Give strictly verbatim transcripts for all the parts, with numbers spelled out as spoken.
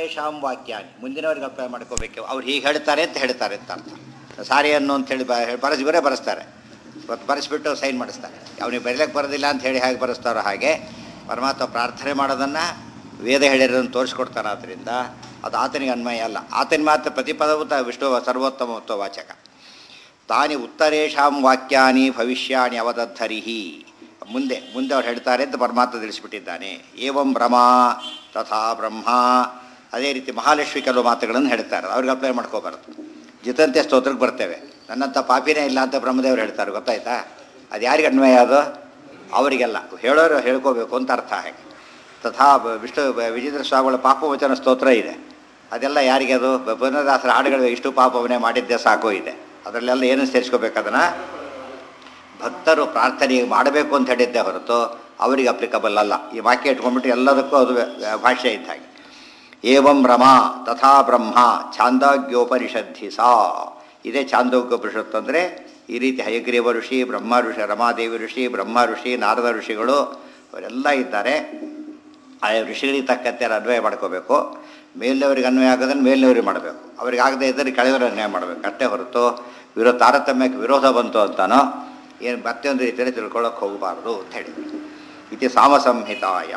ಉತ್ತರೇಶಾಂ ವಾಕ್ಯಾನಿ ಮುಂದಿನವ್ರಿಗೆ apply ಮಾಡ್ಕೋಬೇಕು. ಅವ್ರು ಹೀಗೆ ಹೇಳ್ತಾರೆ ಅಂತ ಹೇಳ್ತಾರೆ ಅಂತ ಅರ್ಥ. ಸಾರಿಯನ್ನು ಅಂತೇಳಿ ಬ ಬರೆಸಿ ಬರೇ ಬರೆಸ್ತಾರೆ, ಇವತ್ತು ಬರೆಸ್ಬಿಟ್ಟು ಸೈನ್ ಮಾಡಿಸ್ತಾರೆ. ಅವನಿಗೆ ಬರೀಲಿಕ್ಕೆ ಬರೋದಿಲ್ಲ ಅಂತ ಹೇಳಿ ಹೇಗೆ ಬರೆಸ್ತಾರೋ ಹಾಗೆ ಪರಮಾತ್ಮ ಪ್ರಾರ್ಥನೆ ಮಾಡೋದನ್ನು ವೇದ ಹೇಳಿರೋದನ್ನು ತೋರಿಸ್ಕೊಡ್ತಾನೆ. ಆದ್ದರಿಂದ ಅದು ಆತನಿಗೆ ಅನ್ವಯ ಅಲ್ಲ. ಆತನ ಮಾತ್ರ ಪ್ರತಿಪದವು ತ ವಿಷ್ಣು ಸರ್ವೋತ್ತಮತ್ವ ವಾಚಕ. ತಾನಿ ಉತ್ತರೇಶಾಂ ವಾಕ್ಯಾನಿ ಭವಿಷ್ಯಾಣಿ ಅವದದ್ಧರಿಹಿ. ಮುಂದೆ ಮುಂದೆ ಅವ್ರು ಹೇಳ್ತಾರೆ ಅಂತ ಪರಮಾತ್ಮ ತಿಳಿಸಿಬಿಟ್ಟಿದ್ದಾನೆ. ಏವಂ ಬ್ರಹ್ಮ ತಥಾ ಬ್ರಹ್ಮ. ಅದೇ ರೀತಿ ಮಹಾಲಕ್ಷ್ಮಿ ಕೆಲವು ಮಾತುಗಳನ್ನು ಹೇಳ್ತಾರೆ, ಅವ್ರಿಗೆ ಅಪ್ಲೈ ಮಾಡ್ಕೋಬಾರ್ದು. ಜಿತಂತೆ ಸ್ತೋತ್ರಕ್ಕೆ ಬರ್ತೇವೆ, ನನ್ನಂಥ ಪಾಪಿನೇ ಇಲ್ಲ ಅಂತ ಬ್ರಹ್ಮದೇವರು ಹೇಳ್ತಾರೆ, ಗೊತ್ತಾಯ್ತಾ? ಅದು ಯಾರಿಗೆ ಅನ್ವಯ? ಅದು ಅವರಿಗೆಲ್ಲ ಹೇಳೋರು ಹೇಳ್ಕೋಬೇಕು ಅಂತ ಅರ್ಥ. ಹಾಗೆ ತಥಾ ವಿಷ್ಣು ವಿಜೇಂದ್ರ ಸ್ವಾಮಿಗಳ ಪಾಪವಚನ ಸ್ತೋತ್ರ ಇದೆ, ಅದೆಲ್ಲ ಯಾರಿಗೆ? ಅದು ಪುನರ್ದಾಸರ ಹಾಡುಗಳು ಇಷ್ಟು ಪಾಪವನ್ನೇ ಮಾಡಿದ್ದೆ ಸಾಕು ಇದೆ. ಅದರಲ್ಲೆಲ್ಲ ಏನು ಸೇರಿಸ್ಕೋಬೇಕು? ಅದನ್ನು ಭಕ್ತರು ಪ್ರಾರ್ಥನೆಗೆ ಮಾಡಬೇಕು ಅಂತ ಹೇಳಿದ್ದೆ ಹೊರತು ಅವರಿಗೆ ಅಪ್ಲಿಕಬಲ್ ಅಲ್ಲ. ಈ ವಾಕ್ಯ ಇಟ್ಕೊಂಡ್ಬಿಟ್ಟು ಎಲ್ಲದಕ್ಕೂ ಅದು ಭಾಷ್ಯ ಇದ್ದ ಹಾಗೆ. ಏವಂ ರಮ ತಥಾ ಬ್ರಹ್ಮ ಛಾಂದೋಗ್ಯೋಪನಿಷದ್ಧಿ ಸಾ. ಇದೇ ಛಾಂದೋಗ್ಯೋಪನಿಷತ್ತು ಅಂದರೆ ಈ ರೀತಿ ಹಯಗ್ರೀವ ಋಷಿ, ಬ್ರಹ್ಮ ಋಷಿ, ರಮಾದೇವಿ ಋಷಿ, ಬ್ರಹ್ಮ ಋಷಿ, ನಾರದ ಋಷಿಗಳು ಅವರೆಲ್ಲ ಇದ್ದಾರೆ. ಆ ಋಷಿಗಳಿಗೆ ತಕ್ಕಂತೆ ಅನ್ವಯ ಮಾಡ್ಕೋಬೇಕು. ಮೇಲಿನವ್ರಿಗೆ ಅನ್ವಯ ಆಗೋದನ್ನು ಮೇಲಿನವ್ರಿಗೆ ಮಾಡಬೇಕು, ಅವ್ರಿಗೆ ಆಗದೆ ಇದ್ದರೆ ಕೆಳಗವ್ರಿಗೆ ಅನ್ವಯ ಮಾಡಬೇಕು ಅಷ್ಟೇ ಹೊರತು ವಿರೋ ತಾರತಮ್ಯಕ್ಕೆ ವಿರೋಧ ಬಂತು ಅಂತಾನೋ ಏನು ಮತ್ತೊಂದು ರೀತಿಯಲ್ಲಿ ತಿಳ್ಕೊಳ್ಳೋಕೆ ಹೋಗಬಾರ್ದು ಅಂತ ಹೇಳಿದ್ರು. ಇತಿ ಸಾಮಸಂಹಿತಾಯ.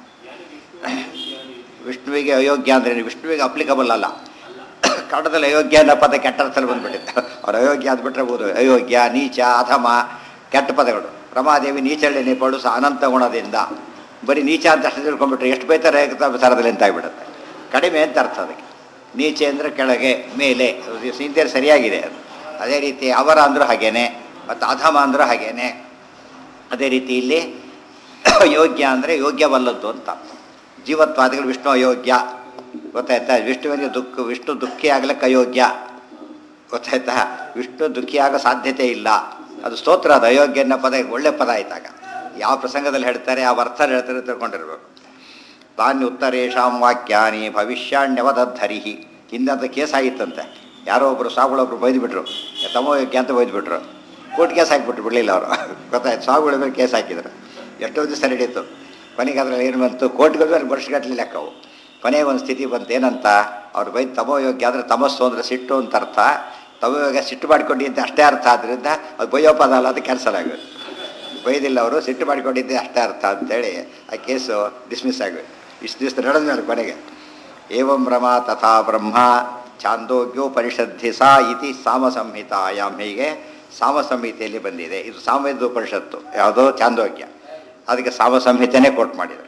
ವಿಷ್ಣುವಿಗೆ ಅಯೋಗ್ಯ ಅಂದರೆ ವಿಷ್ಣುವಿಗೆ ಅಪ್ಲಿಕಬಲ್ ಅಲ್ಲ. ಕನ್ನಡದಲ್ಲಿ ಅಯೋಗ್ಯ ಅನ್ನೋ ಪದ ಕೆಟ್ಟ ಅರ್ಥದಲ್ಲಿ ಬಂದುಬಿಟ್ಟಿದೆ. ಅವ್ರು ಅಯೋಗ್ಯ ಅಂದ್ಬಿಟ್ರೆ ಬೋದು. ಅಯೋಗ್ಯ, ನೀಚ, ಅಧಮ ಕೆಟ್ಟ ಪದಗಳು. ರಮಾದೇವಿ ನೀಚಳ್ಳಿ ನಿಪಡು ಸಹ ಅನಂತ ಗುಣದಿಂದ. ಬರೀ ನೀಚ ಅಂತ ಅಷ್ಟು ತಿಳ್ಕೊಂಡ್ಬಿಟ್ರೆ ಎಷ್ಟು ಬೈತಾರೆ ಸರದಲ್ಲಿ ಅಂತಾಗ್ಬಿಡುತ್ತೆ. ಕಡಿಮೆ ಅಂತ ಅರ್ಥ ಅದಕ್ಕೆ. ನೀಚೆ ಅಂದರೆ ಕೆಳಗೆ, ಮೇಲೆ, ಸಿಂತೇರು ಸರಿಯಾಗಿದೆ ಅದು. ಅದೇ ರೀತಿ ಅವರ ಅಂದರೂ ಹಾಗೇನೆ, ಮತ್ತು ಅಧಮ ಅಂದರೂ ಹಾಗೇನೆ. ಅದೇ ರೀತಿ ಇಲ್ಲಿ ಯೋಗ್ಯ ಅಂದರೆ ಯೋಗ್ಯವಲ್ಲದ್ದು ಅಂತ. ಜೀವತ್ವಾದಿಗಳು ವಿಷ್ಣು ಅಯೋಗ್ಯ, ಗೊತ್ತಾಯ್ತಾ? ವಿಷ್ಣುವಿಗೆ ದುಃಖ ವಿಷ್ಣು ದುಃಖಿ ಆಗ್ಲಿಕ್ಕೆ ಅಯೋಗ್ಯ, ಗೊತ್ತಾಯ್ತಾ? ವಿಷ್ಣು ದುಃಖಿಯಾಗೋ ಸಾಧ್ಯತೆ ಇಲ್ಲ. ಅದು ಸ್ತೋತ್ರ. ಅದು ಅಯೋಗ್ಯ ಅನ್ನೋ ಪದ ಒಳ್ಳೆ ಪದ ಆಯ್ತಾಗ. ಯಾವ ಪ್ರಸಂಗದಲ್ಲಿ ಹೇಳ್ತಾರೆ, ಆ ಅರ್ಥ ಹೇಳ್ತಾರೆ ತಿಳ್ಕೊಂಡಿರ್ಬೇಕು. ತಾನ್ಯ ಉತ್ತರೇಶಾಂ ವಾಕ್ಯಾನಿ ಭವಿಷ್ಯಾಣ್ಯವದದ್ಧರಿಹಿ. ಹಿಂದಂತ ಕೇಸ್ ಆಗಿತ್ತಂತೆ. ಯಾರೋ ಒಬ್ಬರು ಸಾಗುಗಳೊಬ್ರು ಬೈದುಬಿಟ್ರು, ತಮೋ ಯೋಗ್ಯ ಅಂತ ಬೈದುಬಿಟ್ರು. ಕೋರ್ಟ್ ಕೇಸ್ ಹಾಕಿಬಿಟ್ರು, ಬಿಡಲಿಲ್ಲ ಅವರು, ಗೊತ್ತಾಯ್ತು? ಸಾಗುಗಳ ಮೇಲೆ ಕೇಸ್ ಹಾಕಿದ್ರು. ಎಷ್ಟೋ ದಿವಸ ನಡೀತು. ಕೊನೆಗೆ ಅದ್ರಲ್ಲಿ ಏನು ಬಂತು, ಕೋರ್ಟ್ಗೆ ಮೇಲೆ ವರ್ಷಗಟ್ಟಲೆ ಲೆಕ್ಕವು. ಕೊನೆಗೆ ಒಂದು ಸ್ಥಿತಿ ಬಂತು, ಏನಂತ? ಅವ್ರು ಬೈದು ತಮೋ ಯೋಗ್ಯ ಅಂದರೆ ತಮಸ್ಸು ಅಂದರೆ ಸಿಟ್ಟು ಅಂತ ಅರ್ಥ. ತಮೋ ಯೋಗ್ಯ ಸಿಟ್ಟು ಮಾಡಿಕೊಂಡಿದ್ದೆ ಅಷ್ಟೇ ಅರ್ಥ. ಆದ್ದರಿಂದ ಅದು ಬೈಯೋ ಪದ ಅಲ್ಲ, ಅದು ಕ್ಯಾನ್ಸಲ್ ಆಗೋದು. ಬೈದಿಲ್ಲ ಅವರು, ಸಿಟ್ಟು ಮಾಡಿಕೊಂಡಿದ್ದೆ ಅಷ್ಟೇ ಅರ್ಥ ಅಂತೇಳಿ ಆ ಕೇಸು ಡಿಸ್ಮಿಸ್ ಆಗೋದು. ಇಷ್ಟು ದಿವಸ ನಡೆದ ಮೇಲೆ ಕೊನೆಗೆ ಏವಂ ಬ್ರಹ್ಮ ತಥಾ ಬ್ರಹ್ಮ ಛಾಂದೋಗ್ಯೋಪನಿಷದ್ಧಿ ಸಾ ಇತಿ ಸಾಮಸಂಹಿತಾಯಾಮ್. ಹೀಗೆ ಸಾಮಸಂಹಿತೆಯಲ್ಲಿ ಬಂದಿದೆ. ಇದು ಸಾಮವೇದ ಉಪನಿಷತ್ತು, ಯಾವುದೋ ಛಾಂದೋಗ್ಯ. ಅದಕ್ಕೆ ಸಾಮಸಂಹಿತೆನೇ ಕೋಟ್ ಮಾಡಿದರು.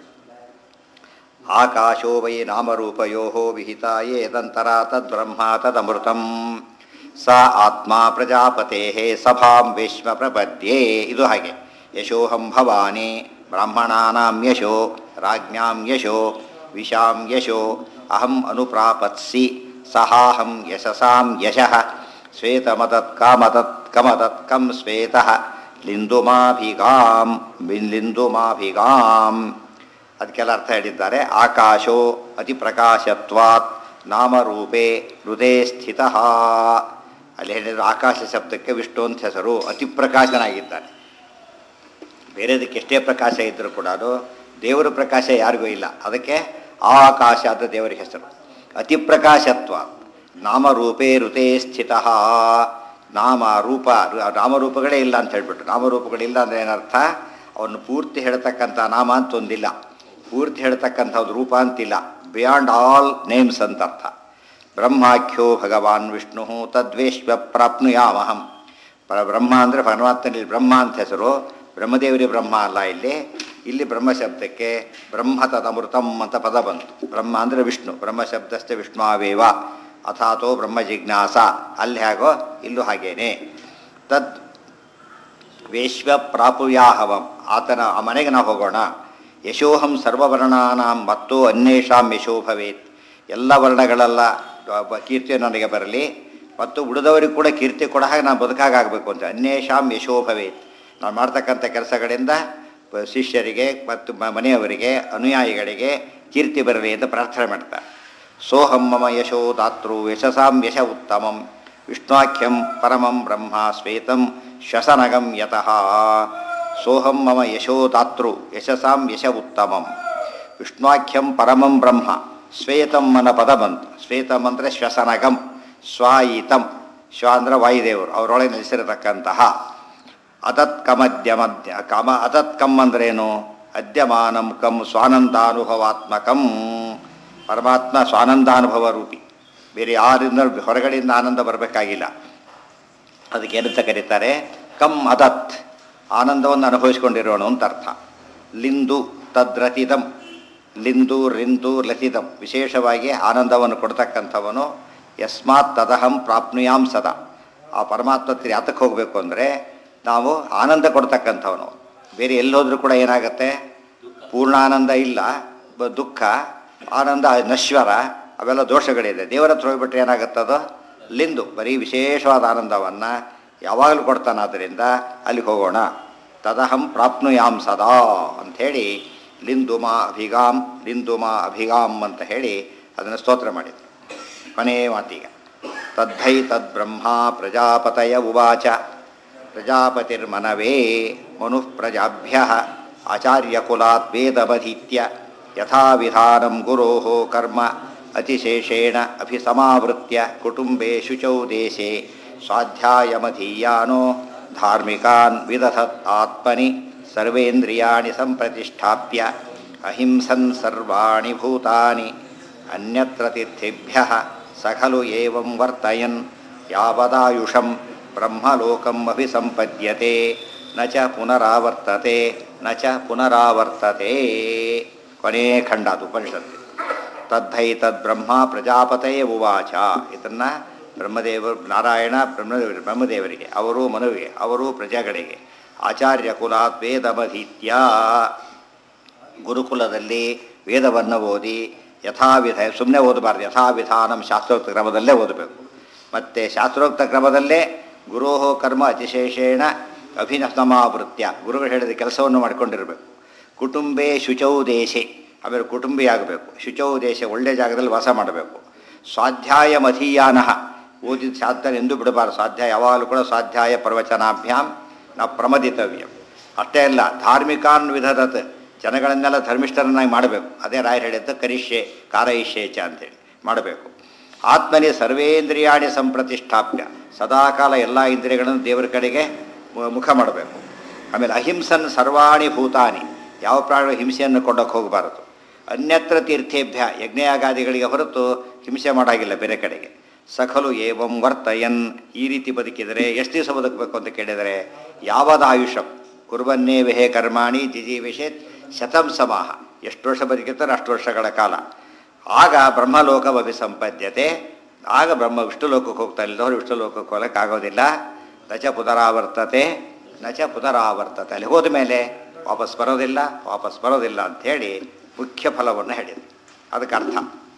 ಆಕಾಶೋ ವೈ ನಾಮರೂಪಯೋ ವಿಹಿತ ಏದಂತರ ತದ್ಬ್ರಹ್ಮ ತದಮೃತಂ ಸ ಆತ್ಮ ಪ್ರಜಾಪತೆ ಸಭಾಂ ವೇಶ್ಮ ಪ್ರಪದ್ಯೆ. ಇದು ಹಾಗೆ. ಯಶೋಹಂ ಭವಾನಿ ಬ್ರಾಹ್ಮಣಾನಾಂ ಯಶೋ ರಾಜ್ಞಾಂ ಯಶೋ ವಿಶಾಂ ಯಶೋ ಅಹಂ ಅನುಪ್ರಾಪತ್ಸಿ ಸಹಾಹಂ ಯಶಸಾಂ ಯಶಃ ಶ್ವೇತಮತತ್ ಕಾಮತತ್ ಕಮತತ್ ಕಂ ಶ್ವೇತಃ ಲಿಂದುಮಾಭಿಗಾಂ ಬಿನ್ಲಿಂದುಮಾಭಿಗಾಂ. ಅದಕ್ಕೆಲ್ಲ ಅರ್ಥ ಹೇಳಿದ್ದಾರೆ. ಆಕಾಶೋ ಅತಿ ಪ್ರಕಾಶತ್ವಾತ್ ನಾಮರೂಪೇ ಹೃದಯ ಸ್ಥಿತಃ. ಅಲ್ಲಿ ಹೇಳಿದ್ರು ಆಕಾಶ ಶಬ್ದಕ್ಕೆ ವಿಷ್ಣು ಅಂತ ಹೆಸರು. ಅತಿ ಪ್ರಕಾಶನಾಗಿದ್ದಾನೆ. ಬೇರೆದಕ್ಕೆ ಎಷ್ಟೇ ಪ್ರಕಾಶ ಇದ್ದರೂ ಕೂಡ ಅದು ದೇವರ ಪ್ರಕಾಶ ಯಾರಿಗೂ ಇಲ್ಲ. ಅದಕ್ಕೆ ಆಕಾಶ ಅಂತ ದೇವರ ಹೆಸರು. ಅತಿ ಪ್ರಕಾಶತ್ವ ನಾಮರೂಪೇ ಋತೇ ಸ್ಥಿತಃ. ನಾಮ ರೂಪ ನಾಮರೂಪಗಳೇ ಇಲ್ಲ ಅಂತ ಹೇಳ್ಬಿಟ್ಟು. ನಾಮರೂಪಗಳಿಲ್ಲ ಅಂದರೆ ಏನರ್ಥ? ಅವನ್ನು ಪೂರ್ತಿ ಹೇಳ್ತಕ್ಕಂಥ ನಾಮ ಅಂತ ಒಂದಿಲ್ಲ, ಪೂರ್ತಿ ಹೇಳ್ತಕ್ಕಂಥದ್ದು ರೂಪ ಅಂತಿಲ್ಲ. ಬಿಯಾಂಡ್ ಆಲ್ ನೇಮ್ಸ್ ಅಂತ ಅರ್ಥ. ಬ್ರಹ್ಮಾಖ್ಯೋ ಭಗವಾನ್ ವಿಷ್ಣು ತದ್ವೇಶ್ವ ಪ್ರಾಪ್ನುಯಾಮಹಂ. ಬ್ರಹ್ಮ ಅಂದರೆ ಪರಮಾತ್ಮನಲ್ಲಿ ಬ್ರಹ್ಮ ಅಂತ ಹೆಸರು. ಬ್ರಹ್ಮದೇವರಿ ಬ್ರಹ್ಮ ಅಲ್ಲ ಇಲ್ಲಿ. ಇಲ್ಲಿ ಬ್ರಹ್ಮ ಶಬ್ದಕ್ಕೆ ಬ್ರಹ್ಮ ತದಮೃತಂ ಅಂತ ಪದ ಬಂತು. ಬ್ರಹ್ಮ ಅಂದರೆ ವಿಷ್ಣು. ಬ್ರಹ್ಮ ಶಬ್ದಸ್ಥೆ ವಿಷ್ಣುವೇವ ಅಥಾತೋ ಬ್ರಹ್ಮ ಜಿಜ್ಞಾಸ. ಅಲ್ಲಿ ಹೇಗೋ ಇಲ್ಲೂ ಹಾಗೇನೆ. ತದ್ ವೇಶ್ವ ಪ್ರಾಪುಯಾಹವಂ. ಆತನ ಆ ಮನೆಗೆ ನಾವು ಹೋಗೋಣ. ಯಶೋಹಂ ಸರ್ವವರ್ಣಾನಾಂ ಮತ್ತು ಅನ್ಯೇಷಾಂ ಯಶೋ ಭವೇತ್. ಎಲ್ಲ ವರ್ಣಗಳೆಲ್ಲ ಕೀರ್ತಿ ನನಗೆ ಬರಲಿ ಮತ್ತು ಉಳಿದವರಿಗೆ ಕೂಡ ಕೀರ್ತಿ ಕೊಡ ಹಾಗೆ ನಾನು ಬದುಕಾಗಬೇಕು ಅಂತ. ಅನ್ಯೇಷಾಂ ಯಶೋ ಭವೇತ್. ನಾವು ಮಾಡ್ತಕ್ಕಂಥ ಕೆಲಸಗಳಿಂದ ಶಿಷ್ಯರಿಗೆ ಮತ್ತು ಮನೆಯವರಿಗೆ ಅನುಯಾಯಿಗಳಿಗೆ ಕೀರ್ತಿ ಬರಲಿ ಅಂತ ಪ್ರಾರ್ಥನೆ ಮಾಡ್ತಾರೆ. ಸೋಹಂ ಮಮ ಯಶೋ ದಾತೃ ಯಶಸಾಂ ಯಶ ಉತ್ತಮಂ ವಿಷ್ಣುವಾಖ್ಯಂ ಪರಮಂ ಬ್ರಹ್ಮ ಶ್ವೇತಂ ಶ್ವಸನಗಂ ಯತಃ. ಸೋಹಂ ಮಮ ಯಶೋ ದಾತೃ ಯಶಸಾಂ ಯಶ ಉತ್ತಮಂ ವಿಷ್ಣುವಾಖ್ಯಂ ಪರಮಂ ಬ್ರಹ್ಮ. ಶ್ವೇತಂ ಅನ್ನೋ ಪದ ಬಂತು. ಶ್ವೇತಂ ಅಂದರೆ ಶ್ವಸನಗಂ, ಸ್ವಾಯಿತಂ. ಶ್ವ ಅಂದರೆ ವಾಯುದೇವರು, ಅವರೊಳಗೆ ನೆಲೆಸಿರತಕ್ಕಂತಹ. ಅತತ್ ಕಮದ್ಯ ಮಧ್ಯ ಕಮ ಅತತ್ ಕಮ್ ಅಂದ್ರೇನು? ಅದ್ಯಮಾನಂ ಕಂ ಸ್ವಾನಂದಾನುಭವಾತ್ಮಕಂ. ಪರಮಾತ್ಮ ಸ್ವಾನಂದಾನುಭವ ರೂಪಿ, ಬೇರೆ ಯಾರಿಂದ ಹೊರಗಡೆಯಿಂದ ಆನಂದ ಬರಬೇಕಾಗಿಲ್ಲ. ಅದಕ್ಕೆ ಏನಂತ ಕರೀತಾರೆ? ಕಮ್ ಅದತ್, ಆನಂದವನ್ನು ಅನುಭವಿಸ್ಕೊಂಡಿರೋಣ ಅಂತ ಅರ್ಥ. ಲಿಂದು ತದ್ರತಿದಂ, ಲಿಂದು ರಿಂದು ಲತಿದಂ, ವಿಶೇಷವಾಗಿ ಆನಂದವನ್ನು ಕೊಡ್ತಕ್ಕಂಥವನು. ಯಸ್ಮಾತ್ ತದಹಂ ಪ್ರಾಪ್ನುಯಾಂ ಸದಾ. ಆ ಪರಮಾತ್ಮ ಹತ್ರ ಯಾತಕ್ಕೆ ಹೋಗಬೇಕು ಅಂದರೆ ನಾವು ಆನಂದ ಕೊಡ್ತಕ್ಕಂಥವನು. ಬೇರೆ ಎಲ್ಲೋದ್ರೂ ಕೂಡ ಏನಾಗುತ್ತೆ? ಪೂರ್ಣಾನಂದ ಇಲ್ಲ, ದುಃಖ, ಆನಂದ ನಶ್ವರ, ಅವೆಲ್ಲ ದೋಷಗಳಿದೆ. ದೇವರ ಹತ್ರ ಹೋಗ್ಬಿಟ್ರೆ ಏನಾಗುತ್ತದೋ ಲಿಂದು, ಬರೀ ವಿಶೇಷವಾದ ಆನಂದವನ್ನು ಯಾವಾಗಲೂ ಕೊಡ್ತಾನಾದ್ದರಿಂದ ಅಲ್ಲಿಗೆ ಹೋಗೋಣ. ತದಹಂ ಪ್ರಾಪ್ನುಯಾಂ ಸದಾ ಅಂಥೇಳಿ ಲಿಂದುಮಾ ಅಭಿಗಾಂ ಲಿಂದುಮಾ ಅಭಿಗಾಂ ಅಂತ ಹೇಳಿ ಅದನ್ನು ಸ್ತೋತ್ರ ಮಾಡಿದರು. ಕೊನೆಯ ಮಾತೀಗ ತದ್ಧೈ ತದ್ಬ್ರಹ್ಮ ಪ್ರಜಾಪತಯ ಉವಾಚ. ಪ್ರಜಾಪತಿರ್ಮನವೇ ಮನುಃ ಪ್ರಜಾಭ್ಯ ಆಚಾರ್ಯಕುಲಾತ್ ವೇದಮಧೀತ್ಯ ಯಥಾವಿಧಾನಂ ಗುರೋಃ ಕರ್ಮ ಅತಿಶೇಷೇಣ ಅಭಿಸಮಾವೃತ್ಯ ಕುಟುಂಬೇ ಶುಚೌ ದೇಶೇ ಸ್ವಾಧ್ಯಾಯಮಧೀಯಾನೋ ಧಾರ್ಮಿಕಾನ್ ವಿದಧತ್ ಆತ್ಮನಿ ಸರ್ವೇಂದ್ರಿಯಾಣಿ ಸಂಪ್ರತಿಷ್ಠಾಪ್ಯ ಅಹಿಂಸನ್ ಸರ್ವಾಣಿ ಭೂತಾನಿ ಅನ್ಯತ್ರ ತೀರ್ಥೇಭ್ಯಃ ಸಖಲು ಏವಂ ವರ್ತಯನ್ ಯಾವದಾಯುಷಂ ಬ್ರಹ್ಮಲೋಕಂ ಅಭಿಸಂಪದ್ಯತೆ ನ ಚ ಪುನರಾವರ್ತತೆ ನ ಚ ಪುನರಾವರ್ತತೆ. ಕೊನೇ ಖಂಡ ಅದು ಉಪನಿಷತ್ತು. ತದ್ಧೈ ತದ್ಬ್ರಹ್ಮ ಪ್ರಜಾಪತಯೇ ಉವಾಚ. ಇದನ್ನು ಬ್ರಹ್ಮದೇವರು, ನಾರಾಯಣ ಬ್ರಹ್ಮದೇವ ಬ್ರಹ್ಮದೇವರಿಗೆ, ಅವರು ಮನುವಿಗೆ, ಅವರು ಪ್ರಜೆಗಳಿಗೆ. ಆಚಾರ್ಯ ಕುಲಾತ್ ವೇದಮಧೀತ್ಯ, ಗುರುಕುಲದಲ್ಲಿ ವೇದವನ್ನು ಓದಿ ಯಥಾವಿಧ, ಸುಮ್ಮನೆ ಓದಬಾರ್ದು, ಯಥಾವಿಧಾನಂ ಶಾಸ್ತ್ರೋಕ್ತ ಕ್ರಮದಲ್ಲೇ ಓದಬೇಕು. ಮತ್ತು ಶಾಸ್ತ್ರೋಕ್ತ ಕ್ರಮದಲ್ಲೇ ಗುರೋಹೋ ಕರ್ಮ ಅತಿಶೇಷೇಣ ಅಭಿನಸಮಾವೃತ್ಯ, ಗುರುಗಳು ಹೇಳಿದ ಕೆಲಸವನ್ನು ಮಾಡಿಕೊಂಡಿರಬೇಕು. ಕುಟುಂಬೇ ಶುಚೌ ದೇಶೆ, ಆಮೇಲೆ ಕುಟುಂಬಿ ಆಗಬೇಕು. ಶುಚೌ ದೇಶ, ಒಳ್ಳೆಯ ಜಾಗದಲ್ಲಿ ವಾಸ ಮಾಡಬೇಕು. ಸ್ವಾಧ್ಯಾಯ ಮಧೀಯಾನ, ಓದಿದ ಸಾಧ್ಯ ಎಂದು ಬಿಡಬಾರ್ದು. ಸ್ವಾಧ್ಯಾಯ ಯಾವಾಗಲೂ ಕೂಡ ಸ್ವಾಧ್ಯಾಯ ಪ್ರವಚನಾಭ್ಯಾಂ ನಾವು ಪ್ರಮದಿತವ್ಯ. ಅಷ್ಟೇ ಅಲ್ಲ, ಧಾರ್ಮಿಕಾನ್ ವಿಧದತ್, ಜನಗಳನ್ನೆಲ್ಲ ಧರ್ಮಿಷ್ಠರನ್ನಾಗಿ ಮಾಡಬೇಕು. ಅದೇ ರಾಯರು ಹೇಳಿದ್ದು ಕರಿಷ್ಯೆ ಕಾರಯಿಷ್ಯೇಚ ಅಂತೇಳಿ ಮಾಡಬೇಕು. ಆತ್ಮನಿ ಸರ್ವೇಂದ್ರಿಯಾಣಿ ಸಂಪ್ರತಿಷ್ಠಾಪ್ಯ, ಸದಾಕಾಲ ಎಲ್ಲ ಇಂದ್ರಿಯಗಳನ್ನು ದೇವರ ಕಡೆಗೆ ಮುಖ ಮಾಡಬೇಕು. ಆಮೇಲೆ ಅಹಿಂಸನ್ ಸರ್ವಾಣಿ ಭೂತಾನಿ, ಯಾವ ಪ್ರಾಣಿಗಳು ಹಿಂಸೆಯನ್ನು ಕೊಂಡೋಗಿ ಹೋಗಬಾರದು. ಅನ್ಯತ್ರ ತೀರ್ಥೇಭ್ಯ, ಯಜ್ಞಯಾಗಾದಿಗಳಿಗೆ ಹೊರತು ಹಿಂಸೆ ಮಾಡಾಗಿಲ್ಲ ಬೇರೆ ಕಡೆಗೆ. ಸಖಲು ಏವಂ ವರ್ತಯನ್, ಈ ರೀತಿ ಬದುಕಿದರೆ ಎಷ್ಟು ದಿವಸ ಬದುಕಬೇಕು ಅಂತ ಕೇಳಿದರೆ ಯಾವದ ಆಯುಷಂ ಕುರ್ಬನ್ನೇ ವಿಹೇ ಕರ್ಮಾಣಿ ಜಿಜೀವಿಷೇತ್ ಶತಂ ಸಮಾಹ, ಎಷ್ಟು ವರ್ಷ ಬದುಕಿರ್ತಾರೆ ಅಷ್ಟು ವರ್ಷಗಳ ಕಾಲ. ಆಗ ಬ್ರಹ್ಮಲೋಕ ಅಭಿಸಂಪದ್ಯತೆ, ಆಗ ಬ್ರಹ್ಮ ವಿಷ್ಣು ಲೋಕಕ್ಕೆ ಹೋಗ್ತಾ ಇಲ್ಲದವರು ವಿಷ್ಣು ಲೋಕಕ್ಕೆ ಹೋಗಲಿಕ್ಕಾಗೋದಿಲ್ಲ. ನಚ ಪುನರಾವರ್ತತೆ ನಚ ಪುನರಾವರ್ತತೆ, ಅಲ್ಲಿ ಹೋದ ಮೇಲೆ ವಾಪಸ್ ಬರೋದಿಲ್ಲ, ವಾಪಸ್ ಬರೋದಿಲ್ಲ ಅಂಥೇಳಿ ಮುಖ್ಯ ಫಲವನ್ನು ಹೇಳಿದರು. ಅದಕ್ಕೆ ಅರ್ಥ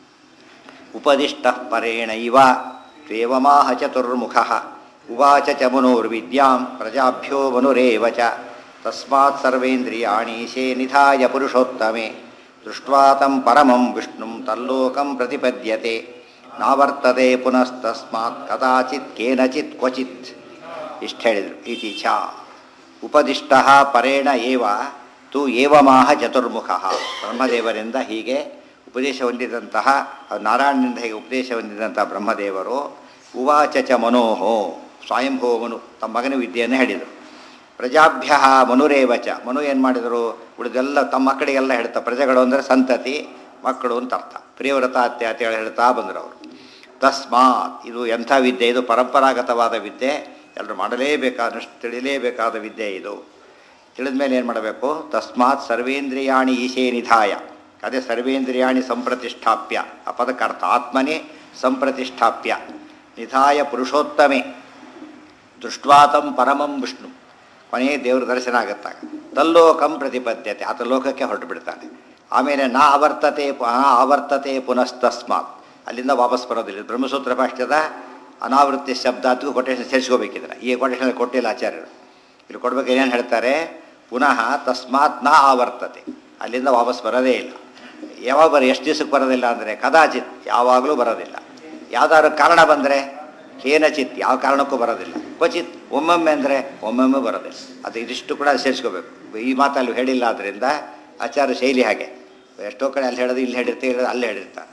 ಉಪದಿಷ್ಟ ಪರೇಣೈವ ತ್ವೇವಮಾಹ ಚತುರ್ಮುಖ ಉವಾಚ ಚ ಮನೋರ್ವಿದ್ಯಾಂ ಪ್ರಜಾಭ್ಯೋ ಮನುರೇವ ಚ ತಸ್ಮಾತ್ ಸರ್ವೇಂದ್ರಿಯಾಣೀಶೇ ನಿಧಾಯ ಪುರುಷೋತ್ತಮೆ ದೃಷ್ಟ್ವಾ ತಂ ಪರಮಂ ವಿಷ್ಣುಂ ತಲ್ಲೋಕಂ ಪ್ರತಿಪದ್ಯತೆ ನಾವರ್ತತೆ ಪುನಸ್ತಸ್ಮಾತ್ ಕದಾಚಿತ್ ಕೇನಚಿತ್ ಕ್ವಚಿತ್. ಇಷ್ಟು ಹೇಳಿದರು. ಇತಿ ಚ ಉಪದಿಷ್ಟ ಪರೇಣ ಏವ ತು ಏವಮಾಹ ಚತುರ್ಮುಖ, ಬ್ರಹ್ಮದೇವರಿಂದ ಹೀಗೆ ಉಪದೇಶ ಹೊಂದಿದಂತಹ, ನಾರಾಯಣನಿಂದ ಹೀಗೆ ಉಪದೇಶ ಹೊಂದಿದಂತಹ ಬ್ರಹ್ಮದೇವರು ಉವಾಚ ಚ ಮನೋಹೋ, ಸ್ವಯಂಭೋ ಮನು ತಮ್ಮ ಮಗನ ವಿದ್ಯೆಯನ್ನು ಹೇಳಿದರು. ಪ್ರಜಾಭ್ಯ ಮನುರೇವಚ, ಮನು ಏನು ಮಾಡಿದರು? ಉಳಿದೆಲ್ಲ ತಮ್ಮ ಮಕ್ಕಳಿಗೆಲ್ಲ ಹೇಳ್ತಾ, ಪ್ರಜೆಗಳು ಅಂದರೆ ಸಂತತಿ ಮಕ್ಕಳು ಅಂತ ಅರ್ಥ. ಪ್ರಿಯವ್ರತ ಅತ್ಯ ಅಂತೇಳಿ ಹೇಳ್ತಾ ಬಂದರು ಅವರು. ತಸ್ಮಾತ್, ಇದು ಎಂಥ ವಿದ್ಯೆ? ಇದು ಪರಂಪರಾಗತವಾದ ವಿದ್ಯೆ, ಎಲ್ಲರೂ ಮಾಡಲೇಬೇಕಾದಷ್ಟು ತಿಳಿಲೇಬೇಕಾದ ವಿದ್ಯೆ ಇದು. ತಿಳಿದ ಮೇಲೆ ಏನು ಮಾಡಬೇಕು? ತಸ್ಮಾತ್ ಸರ್ವೇಂದ್ರಿಯಾಣಿ ಈಶೇ ನಿಧಾಯ, ಅದೇ ಸರ್ವೇಂದ್ರಿಯಾಣಿ ಸಂಪ್ರತಿಷ್ಠಾಪ್ಯ, ಆ ಪದಕ್ಕರ್ಥ ಆತ್ಮನೇ ಸಂಪ್ರತಿಷ್ಠಾಪ್ಯ, ನಿಧಾಯ ಪುರುಷೋತ್ತಮೆ ದೃಷ್ಟ್ವಾತಂ ಪರಮಂ ವಿಷ್ಣು, ಕೊನೆಯ ದೇವ್ರ ದರ್ಶನ ಆಗುತ್ತಾಗ ತಲ್ಲೋಕಂ ಪ್ರತಿಪದ್ಯತೆ, ಆತ ಲೋಕಕ್ಕೆ ಹೊರಟು ಬಿಡ್ತಾನೆ. ಆಮೇಲೆ ನಾ ಆವರ್ತತೆ ನಾ ಆವರ್ತತೆ ಪುನಸ್ತಸ್ಮಾತ್, ಅಲ್ಲಿಂದ ವಾಪಸ್ ಬರೋದಿಲ್ಲ. ಬ್ರಹ್ಮಸೂತ್ರ ಭಾಷ್ಯದ ಅನಾವೃತ್ತಿ ಶಬ್ದಾತ್ಗೂ ಕೊಟೇಶನ್ ಸೇರಿಸ್ಕೋಬೇಕಿದ್ರೆ, ಈ ಕೊಟೇಶನ್ ಕೊಟ್ಟಿಲ್ಲ ಆಚಾರ್ಯರು. ಇಲ್ಲಿ ಕೊಡ್ಬೇಕು ಏನೇನು ಹೇಳ್ತಾರೆ? ಪುನಃ ತಸ್ಮಾತ್ ನಾ ಆವರ್ತತೆ, ಅಲ್ಲಿಂದ ವಾಪಸ್ ಬರೋದೇ ಇಲ್ಲ. ಯಾವಾಗ ಬರ ಎಷ್ಟು ದಿವಸಕ್ಕೆ ಬರೋದಿಲ್ಲ ಅಂದರೆ ಕದಾಚಿತ್, ಯಾವಾಗಲೂ ಬರೋದಿಲ್ಲ. ಯಾವ್ದಾದ್ರು ಕಾರಣ ಬಂದರೆ ಕೇನಚಿತ್, ಯಾವ ಕಾರಣಕ್ಕೂ ಬರೋದಿಲ್ಲ. ಕ್ವಚಿತ್, ಒಮ್ಮೊಮ್ಮೆ ಅಂದರೆ ಒಮ್ಮೊಮ್ಮೆ ಬರೋದಿಲ್ಲ. ಅದು ಇದಿಷ್ಟು ಕೂಡ ಸೇರಿಸ್ಕೋಬೇಕು. ಈ ಮಾತಲ್ಲಿ ಹೇಳಿಲ್ಲ, ಆದ್ದರಿಂದ ಆಚಾರ ಶೈಲಿ ಹಾಗೆ. ಎಷ್ಟೋ ಕಡೆ ಅಲ್ಲಿ ಹೇಳೋದು ಇಲ್ಲಿ ಹೇಳಿರ್ತೀವಿ, ಹೇಳೋದು ಅಲ್ಲಿ ಹೇಳಿರ್ತಾರೆ.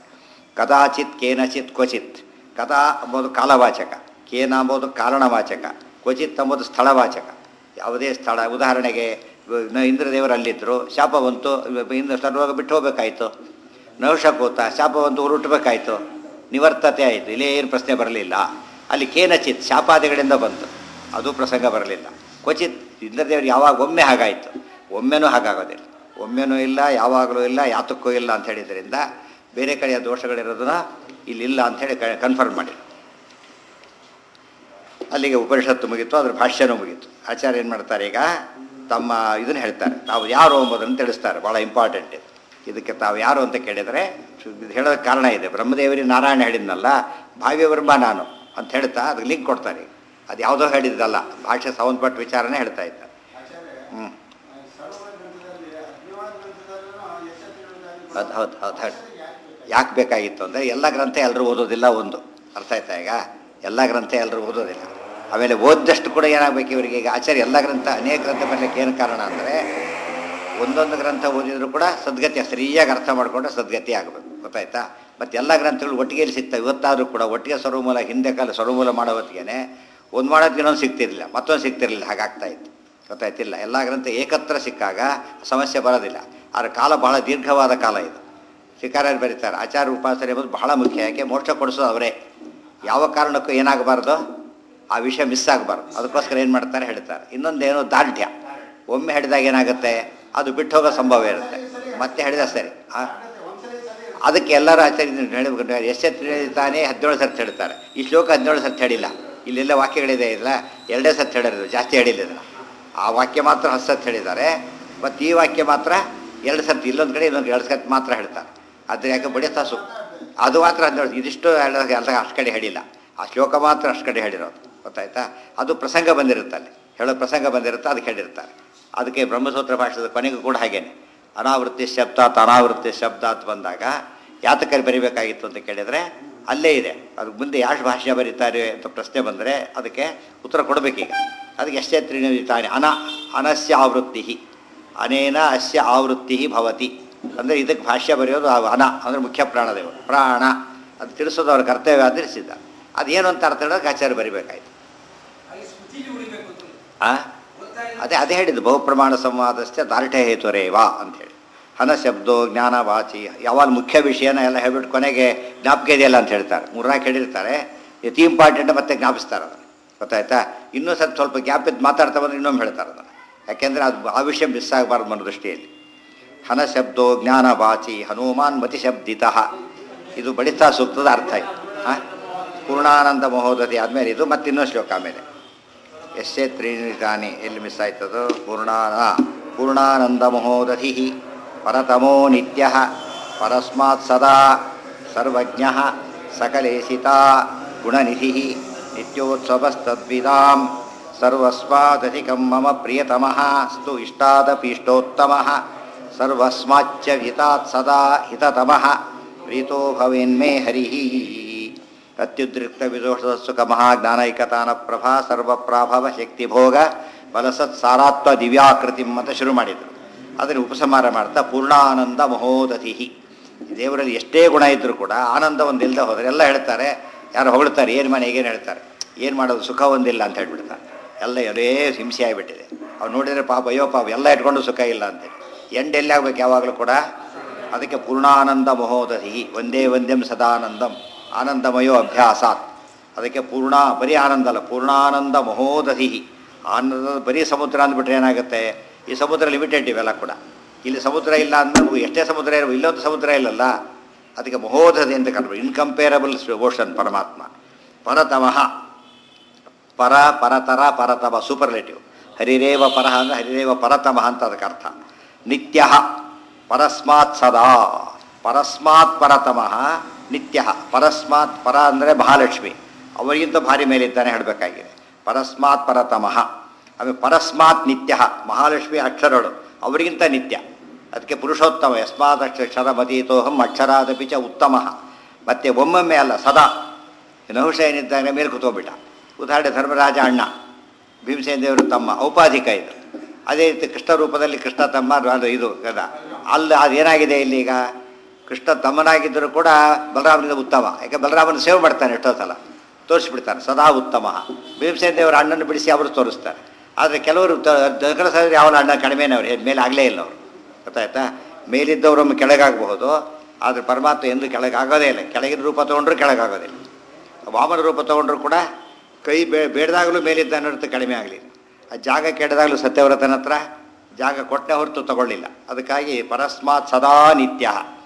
ಕದಾಚಿತ್ ಕೇನಚಿತ್ ಕ್ವಚಿತ್. ಕದಾ ಎಂಬುದು ಕಾಲವಾಚಕ, ಕೇನ ಎಂಬುದು ಕಾರಣವಾಚಕ, ಕ್ವಚಿತ್ ಎಂಬುದು ಸ್ಥಳವಾಚಕ. ಯಾವುದೇ ಸ್ಥಳ, ಉದಾಹರಣೆಗೆ ಇಂದ್ರದೇವರು ಅಲ್ಲಿದ್ದರು, ಶಾಪ ಬಂತು, ಇಂದ್ರ ಸರ್ವಾಗ ಬಿಟ್ಟು ಹೋಗ್ಬೇಕಾಯ್ತು. ನಹುಷಕೂತ ಶಾಪ ಬಂತು, ಉರುಟ್ಬೇಕಾಯ್ತು, ನಿವರ್ತತೆ ಆಯಿತು, ಇಲ್ಲೇ ಏನು ಪ್ರಶ್ನೆ ಬರಲಿಲ್ಲ. ಅಲ್ಲಿ ಕೇನಚಿತ್ ಶಾಪಾದಿಗಳಿಂದ ಬಂತು, ಅದು ಪ್ರಸಂಗ ಬರಲಿಲ್ಲ. ಕ್ವಚಿತ್ ಇಂದ್ರದೇವರು ಯಾವಾಗ ಒಮ್ಮೆ ಹಾಗಾಯಿತು, ಒಮ್ಮೆನೂ ಹಾಗಾಗೋದಿಲ್ಲ, ಒಮ್ಮೆನೂ ಇಲ್ಲ, ಯಾವಾಗಲೂ ಇಲ್ಲ, ಯಾತಕ್ಕೂ ಇಲ್ಲ ಅಂತ ಹೇಳಿದ್ರಿಂದ ಬೇರೆ ಕಡೆಯ ದೋಷಗಳಿರೋದನ್ನ ಇಲ್ಲಿಲ್ಲ ಅಂಥೇಳಿ ಕನ್ಫರ್ಮ್ ಮಾಡಿ. ಅಲ್ಲಿಗೆ ಉಪನಿಷತ್ತು ಮುಗೀತು, ಅದ್ರ ಭಾಷ್ಯನೂ ಮುಗೀತು. ಆಚಾರ್ಯ ಏನು ಮಾಡ್ತಾರೆ, ಈಗ ತಮ್ಮ ಇದನ್ನು ಹೇಳ್ತಾರೆ, ತಾವು ಯಾರು ಎಂಬುದನ್ನು ತಿಳಿಸ್ತಾರೆ. ಭಾಳ ಇಂಪಾರ್ಟೆಂಟ್ ಇದು. ಇದಕ್ಕೆ ತಾವು ಯಾರು ಅಂತ ಕೇಳಿದರೆ ಇದು ಹೇಳೋದಕ್ಕೆ ಕಾರಣ ಇದೆ. ಬ್ರಹ್ಮದೇವರಿ ನಾರಾಯಣ ಹೇಳಿದ್ನಲ್ಲ, ಭಾವ್ಯ ಬ್ರಹ್ಮ ನಾನು ಅಂತ ಹೇಳ್ತಾ ಅದಕ್ಕೆ ಲಿಂಕ್ ಕೊಡ್ತಾರೆ. ಅದು ಯಾವುದೋ ಹೇಳಿದ್ದಲ್ಲ, ಭಾಷೆ ಸಂಬಂಧಪಟ್ಟ ವಿಚಾರನೇ ಹೇಳ್ತಾ ಇದ್ದಾರೆ. ಹ್ಞೂ ಅದು ಹೌದು ಹೌದು ಹೇಳಿ. ಯಾಕೆ ಬೇಕಾಗಿತ್ತು ಅಂದರೆ ಎಲ್ಲ ಗ್ರಂಥ ಎಲ್ಲರೂ ಓದೋದಿಲ್ಲ, ಒಂದು ಅರ್ಥ ಆಯ್ತಾ. ಈಗ ಎಲ್ಲ ಗ್ರಂಥ ಎಲ್ಲರೂ ಓದೋದಿಲ್ಲ. ಆಮೇಲೆ ಓದ್ದಷ್ಟು ಕೂಡ ಏನಾಗಬೇಕು ಇವರಿಗೆ. ಈಗ ಆಚಾರ್ಯ ಎಲ್ಲ ಗ್ರಂಥ ಅನೇಕ ಗ್ರಂಥ ಬರಲಿಕ್ಕೆ ಏನು ಕಾರಣ ಅಂದರೆ ಒಂದೊಂದು ಗ್ರಂಥ ಓದಿದ್ರು ಕೂಡ ಸದ್ಗತಿ ಸರಿಯಾಗಿ ಅರ್ಥ ಮಾಡಿಕೊಂಡ್ರೆ ಸದ್ಗತಿ ಆಗಬೇಕು, ಗೊತ್ತಾಯ್ತಾ. ಮತ್ತು ಎಲ್ಲ ಗ್ರಂಥಗಳು ಒಟ್ಟಿಗೆ ಸಿಗ್ತವೆ. ಇವತ್ತಾದರೂ ಕೂಡ ಒಟ್ಟಿಗೆ ಸರ್ವಮೂಲ, ಹಿಂದೆ ಕಾಲ ಸರ್ವಮೂಲ ಮಾಡೋ ಹೊತ್ತಿಗೆ ಒಂದು ಮಾಡೋದಕ್ಕೆ ಇನ್ನೊಂದು ಸಿಗ್ತಿರಲಿಲ್ಲ, ಮತ್ತೊಂದು ಸಿಗ್ತಿರಲಿಲ್ಲ, ಹಾಗಾಗ್ತಾ ಇತ್ತು, ಗೊತ್ತಾಯ್ತಿಲ್ಲ. ಎಲ್ಲ ಗ್ರಂಥ ಏಕತ್ರ ಸಿಕ್ಕಾಗ ಸಮಸ್ಯೆ ಬರೋದಿಲ್ಲ. ಆದರೆ ಕಾಲ ಬಹಳ ದೀರ್ಘವಾದ ಕಾಲ ಇದು. ಶಿಕಾರ್ಯರು ಬರೀತಾರೆ, ಆಚಾರ ಉಪಾಸನೆ ಎಂಬುದು ಬಹಳ ಮುಖ್ಯ. ಯಾಕೆ ಮೋಕ್ಷ ಕೊಡಿಸೋದು ಅವರೇ. ಯಾವ ಕಾರಣಕ್ಕೂ ಏನಾಗಬಾರ್ದು, ಆ ವಿಷಯ ಮಿಸ್ ಆಗಬಾರ್ದು. ಅದಕ್ಕೋಸ್ಕರ ಏನು ಮಾಡ್ತಾರೆ ಹೇಳ್ತಾರೆ. ಇನ್ನೊಂದೇನು ದಾರ್ಢ್ಯ. ಒಮ್ಮೆ ಹೇಳಿದಾಗ ಏನಾಗುತ್ತೆ, ಅದು ಬಿಟ್ಟು ಹೋಗೋ ಸಂಭವ ಇರುತ್ತೆ. ಮತ್ತೆ ಹೇಳಿದ ಸರಿ. ಹಾಂ, ಅದಕ್ಕೆ ಎಲ್ಲರೂ ಆಚಾರ್ಯ ಹೇಳಬೇಕು. ಎಷ್ಟೆತ್ತು ಹೇಳ್ತಾನೆ ಹದಿನೇಳು ಸರ್ತಿ ಹೇಳ್ತಾರೆ. ಈ ಶ್ಲೋಕ ಹದಿನೇಳು ಸರ್ತಿ ಹೇಳಿಲ್ಲ. ಇಲ್ಲೆಲ್ಲ ವಾಕ್ಯಗಳಿದೆ ಇಲ್ಲ, ಎರಡೇ ಸರ್ತಿ ಹೇಳಿರೋದು, ಜಾಸ್ತಿ ಹೇಳಿಲ್ಲ ಇದನ್ನು. ಆ ವಾಕ್ಯ ಮಾತ್ರ ಹತ್ತು ಸರ್ತಿ ಹೇಳಿದ್ದಾರೆ, ಮತ್ತು ಈ ವಾಕ್ಯ ಮಾತ್ರ ಎರಡು ಸರ್ತಿ, ಇಲ್ಲೊಂದು ಕಡೆ ಇನ್ನೊಂದು ಎರಡು ಸರ್ತಿ ಮಾತ್ರ ಹೇಳ್ತಾರೆ. ಆದರೆ ಯಾಕೆ ಬಡಿಸ್ತಾ ಸು ಅದು ಮಾತ್ರ ಹದಿನೇಳು, ಇದಿಷ್ಟು ಎಲ್ಲ ಅಷ್ಟು ಕಡೆ ಹೇಳಿಲ್ಲ. ಆ ಶ್ಲೋಕ ಮಾತ್ರ ಅಷ್ಟು ಕಡೆ ಹೇಳಿರೋದು, ಗೊತ್ತಾಯ್ತಾ. ಅದು ಪ್ರಸಂಗ ಬಂದಿರುತ್ತೆ, ಅಲ್ಲಿ ಹೇಳೋ ಪ್ರಸಂಗ ಬಂದಿರುತ್ತೆ, ಅದಕ್ಕೆ ಹೇಳಿರ್ತಾರೆ. ಅದಕ್ಕೆ ಬ್ರಹ್ಮಸೂತ್ರ ಭಾಷೆದ ಕೊನೆಗೂ ಕೂಡ ಹಾಗೇನೆ ಅನಾವೃತ್ತಿ ಶಬ್ದಾತ್ ಅನಾವೃತ್ತಿ ಶಬ್ದಾತ್ ಬಂದಾಗ ಯಾತಕಲ್ಲಿ ಬರಿಬೇಕಾಗಿತ್ತು ಅಂತ ಕೇಳಿದರೆ ಅಲ್ಲೇ ಇದೆ. ಅದಕ್ಕೆ ಮುಂದೆ ಯಾರು ಭಾಷೆ ಬರೀತಾರೆ ಅಂತ ಪ್ರಶ್ನೆ ಬಂದರೆ ಅದಕ್ಕೆ ಉತ್ತರ ಕೊಡಬೇಕೀಗ. ಅದಕ್ಕೆ ಎಷ್ಟೇ ತ್ರಿಣಿತಾನೆ ಅನ ಅನಸ್ಯ ಆವೃತ್ತಿ, ಅನೇನ ಅಸ್ಯ ಆವೃತ್ತಿ ಭವತಿ ಅಂದರೆ ಇದಕ್ಕೆ ಭಾಷ್ಯ ಬರೆಯೋದು ಅನ ಅಂದರೆ ಮುಖ್ಯ ಪ್ರಾಣದೇವರು, ಪ್ರಾಣ ಅದು ತಿಳಿಸೋದು ಅವ್ರ ಕರ್ತವ್ಯ ಅಂತ ತಿಳಿಸಿದ್ದ. ಅದೇನು ಅಂತ ಅರ್ಥ ಹೇಳೋಕೆ ಆಚಾರ್ಯ ಬರಿಬೇಕಾಯ್ತು. ಆ ಅದೇ ಅದೇ ಹೇಳಿದ್ದು ಬಹುಪ್ರಮಾಣ ಸಂವಾದಸ್ಥೆ ದಾರ್ಢ್ಯ ಹೇತುರೇವಾ ಅಂಥೇಳಿ. ಹನ ಶಬ್ದೋ ಜ್ಞಾನವಾಚಿ, ಯಾವಾಗ ಮುಖ್ಯ ವಿಷಯನ ಎಲ್ಲ ಹೇಳ್ಬಿಟ್ಟು ಕೊನೆಗೆ ಜ್ಞಾಪಕ ಇದೆಯಲ್ಲ ಅಂತ ಹೇಳ್ತಾರೆ. ಮೂರ್ನಾಲ್ಕು ಹೇಳಿರ್ತಾರೆ, ಅತಿ ಇಂಪಾರ್ಟೆಂಟ್ ಮತ್ತೆ ಜ್ಞಾಪಿಸ್ತಾರೆ ಅದನ್ನು, ಗೊತ್ತಾಯ್ತಾ. ಇನ್ನೂ ಸ್ವಲ್ಪ ಸ್ವಲ್ಪ ಗ್ಯಾಪ್ ಇದ್ದು ಮಾತಾಡ್ತಾ ಬಂದರೆ ಇನ್ನೊಮ್ಮೆ ಹೇಳ್ತಾರೆ ಅದನ್ನು. ಯಾಕೆಂದರೆ ಅದು ಆ ವಿಷಯ ಮಿಸ್ ಆಗಬಾರ್ದು ಅನ್ನೋ ದೃಷ್ಟಿಯಲ್ಲಿ. ಹನ ಶಬ್ದೋ ಜ್ಞಾನವಾಚಿ ಹನುಮಾನ್ ಮತಿಶಬ್ದಿತ, ಇದು ಬಡಿತಾ ಸೂಕ್ತದ ಅರ್ಥ ಆಯಿತು. ಹಾಂ, ಪೂರ್ಣಾನಂದ ಮಹೋದತಿ ಆದಮೇಲೆ ಇದು ಮತ್ತೆ ಇನ್ನೊಂದು ಶ್ಲೋಕ ಆಮೇಲೆ ಎಷ್ಟೇ ತ್ರೀಣಿತಾನಿ ಎಲ್ಲಿ ಮಿಸ್ ಆಯ್ತದು. ಪೂರ್ಣಾನ ಪೂರ್ಣಾನಂದ ಮಹೋದಧಿ ಪರತಮೋ ನಿತ್ಯ ಪರಸ್ಮಾತ್ ಸದಾ ಸರ್ವಜ್ಞ ಸಕಲೇಶಿತ ಗುಣನಿಧಿ ನಿತ್ಯೋತ್ಸವಸ್ತದ್ವಿದಾಂ ಸರ್ವಸ್ಮಾದಧಿಕಂ ಮಮ ಪ್ರಿಯತಮಃ ಸ್ತು ಇಷ್ಟಾದಪೀಷ್ಟೋತ್ತಮಃ ಸರ್ವಸ್ಮಾಚ್ಚ ಹಿತಾತ್ ಸದಾ ಹಿತತಮಃ ಪ್ರೀತೋ ಭವೇನ್ಮೇ ಹರಿಃ. ಅತ್ಯುದ್ರಿಕ್ತ ವಿದೋಷಸುಖ ಮಹಾಜ್ಞಾನೈಕತಾನ ಪ್ರಭಾ ಸರ್ವಪ್ರಾಭವ ಶಕ್ತಿಭೋಗ ಬಲಸತ್ ಸಾರಾತ್ವ ದಿವ್ಯಾಕೃತಿ ಅಂತ ಶುರು ಮಾಡಿದರು. ಅದನ್ನು ಉಪಸಂಹಾರ ಮಾಡ್ತಾ ಪೂರ್ಣಾನಂದ ಮಹೋದಧಿ. ದೇವರಲ್ಲಿ ಎಷ್ಟೇ ಗುಣ ಇದ್ದರೂ ಕೂಡ ಆನಂದ ಒಂದಿಲ್ಲದೆ ಹೋದರೆ ಎಲ್ಲ ಹೇಳ್ತಾರೆ, ಯಾರು ಹೊಗಳ್ತಾರೆ, ಏನು ಮನೆ ಹೇಗೇನು ಹೇಳ್ತಾರೆ, ಏನು ಮಾಡೋದು ಸುಖ ಒಂದಿಲ್ಲ ಅಂತ ಹೇಳ್ಬಿಡ್ತಾರೆ. ಎಲ್ಲ ಎರೇ ಹಿಂಸೆ ಆಗಿಬಿಟ್ಟಿದೆ. ಅವ್ರು ನೋಡಿದರೆ ಪಾಪ ಅಯ್ಯೋ ಪಾಪ ಎಲ್ಲ ಇಟ್ಕೊಂಡು ಸುಖ ಇಲ್ಲ ಅಂತೇಳಿ ಎಂಡ್ ಎಲ್ಲಿ ಆಗ್ಬೇಕು ಯಾವಾಗಲೂ ಕೂಡ. ಅದಕ್ಕೆ ಪೂರ್ಣಾನಂದ ಮಹೋದಧಿ ಒಂದೇ ಒಂದೇಂ ಸದಾನಂದಂ ಆನಂದಮಯೋ ಅಭ್ಯಾಸಾತ್. ಅದಕ್ಕೆ ಪೂರ್ಣ ಬರೀ ಆನಂದ ಅಲ್ಲ, ಪೂರ್ಣಾನಂದ ಮಹೋದಧಿ. ಆನಂದ ಬರೀ ಸಮುದ್ರ ಅಂದ್ಬಿಟ್ರೆ ಏನಾಗುತ್ತೆ, ಈ ಸಮುದ್ರ ಲಿಮಿಟೆಡ್ ಇವೆಲ್ಲ ಕೂಡ. ಇಲ್ಲಿ ಸಮುದ್ರ ಇಲ್ಲ ಅಂದ್ರೆ ಎಷ್ಟೇ ಸಮುದ್ರ ಇರೋ ಇಲ್ಲೊಂದು ಸಮುದ್ರ ಇಲ್ಲಲ್ಲ. ಅದಕ್ಕೆ ಮಹೋದಧಿ ಅಂತ ಕರ್ಬೋದು, ಇನ್ಕಂಪೇರಬಲ್ ಓಷನ್ ಪರಮಾತ್ಮ. ಪರತಮಃ, ಪರ ಪರತರ ಪರತಮ ಸೂಪರ್ಲೇಟಿವ್. ಹರಿರೇವ ಪರಹ ಅಂದರೆ ಹರಿರೇವ ಪರತಮಃ ಅಂತ ಅದಕ್ಕೆ ಅರ್ಥ. ನಿತ್ಯ ಪರಸ್ಮಾತ್ ಸದಾ, ಪರಸ್ಮಾತ್ ಪರತಮಃ ನಿತ್ಯ. ಪರಸ್ಮಾತ್ ಪರ ಅಂದರೆ ಮಹಾಲಕ್ಷ್ಮಿ, ಅವರಿಗಿಂತ ಭಾರಿ ಮೇಲಿದ್ದಾನೆ ಹೇಳಬೇಕಾಗಿದೆ. ಪರಸ್ಮಾತ್ ಪರತಮಃ. ಆಮೇಲೆ ಪರಸ್ಮಾತ್ ನಿತ್ಯ, ಮಹಾಲಕ್ಷ್ಮಿ ಅಕ್ಷರಗಳು ಅವರಿಗಿಂತ ನಿತ್ಯ. ಅದಕ್ಕೆ ಪುರುಷೋತ್ತಮ ಯಸ್ಮಾತ್ ಅಕ್ಷರ ಮತೀತೋಹಂ ಅಕ್ಷರಾದಪಿ ಚ ಉತ್ತಮ. ಮತ್ತು ಒಮ್ಮೊಮ್ಮೆ ಅಲ್ಲ ಸದಾ. ನಹುಷ ಏನಿದ್ದಾಗ ಮೇಲೆ ಕೂತ್ಕೊಂಡ್ಬಿಟ್ಟ. ಉದಾಹರಣೆ ಧರ್ಮರಾಜ ಅಣ್ಣ, ಭೀಮಸೇನ ದೇವರು ತಮ್ಮ, ಔಪಾಧಿಕ ಇದು. ಅದೇ ರೀತಿ ಕೃಷ್ಣ ರೂಪದಲ್ಲಿ ಕೃಷ್ಣ ತಮ್ಮ ಇದು ಗದ. ಅಲ್ಲಿ ಅದೇನಾಗಿದೆ ಇಲ್ಲಿ ಈಗ ಕೃಷ್ಣ ತಮ್ಮನಾಗಿದ್ದರೂ ಕೂಡ ಬಲರಾಮನಿಂದ ಉತ್ತಮ. ಯಾಕೆ ಬಲರಾಮನ ಸೇವೆ ಮಾಡ್ತಾನೆ, ಎಷ್ಟೋ ಸಲ ತೋರಿಸ್ಬಿಡ್ತಾನೆ ಸದಾ ಉತ್ತಮ. ಭೀಮಸೇನ ದೇವರ ಅಣ್ಣನ ಬಿಡಿಸಿ ಅವರು ತೋರಿಸ್ತಾರೆ. ಆದರೆ ಕೆಲವರು ದಕ್ಷಿಣ ಸಾಗರ ಯಾವ ಅಣ್ಣ ಕಡಿಮೆನೇ ಅವ್ರು ಮೇಲೆ ಆಗಲೇ ಇಲ್ಲ ಅವರು, ಗೊತ್ತಾಯ್ತಾ. ಮೇಲಿದ್ದವರೊಮ್ಮೆ ಕೆಳಗಾಗಬಹುದು, ಆದರೆ ಪರಮಾತ್ಮ ಎಂದು ಕೆಳಗಾಗೋದೇ ಇಲ್ಲ. ಕೆಳಗಿನ ರೂಪ ತೊಗೊಂಡ್ರು ಕೆಳಗಾಗೋದಿಲ್ಲ. ವಾಮನ ರೂಪ ತೊಗೊಂಡ್ರು ಕೂಡ ಕೈ ಬೇ ಬೇಡದಾಗಲೂ ಮೇಲಿದ್ದ ಅನ್ನೋದು ಕಡಿಮೆ ಆಗಲಿಲ್ಲ. ಆ ಜಾಗ ಕೆಡದಾಗಲೂ ಸತ್ಯವ್ರತನ ಹತ್ರ ಜಾಗ ಕೊಟ್ಟೆ ಹೊರತು ತಗೊಳ್ಳಿಲ್ಲ. ಅದಕ್ಕಾಗಿ ಪರಸ್ಮಾತ್ ಸದಾ ನಿತ್ಯ.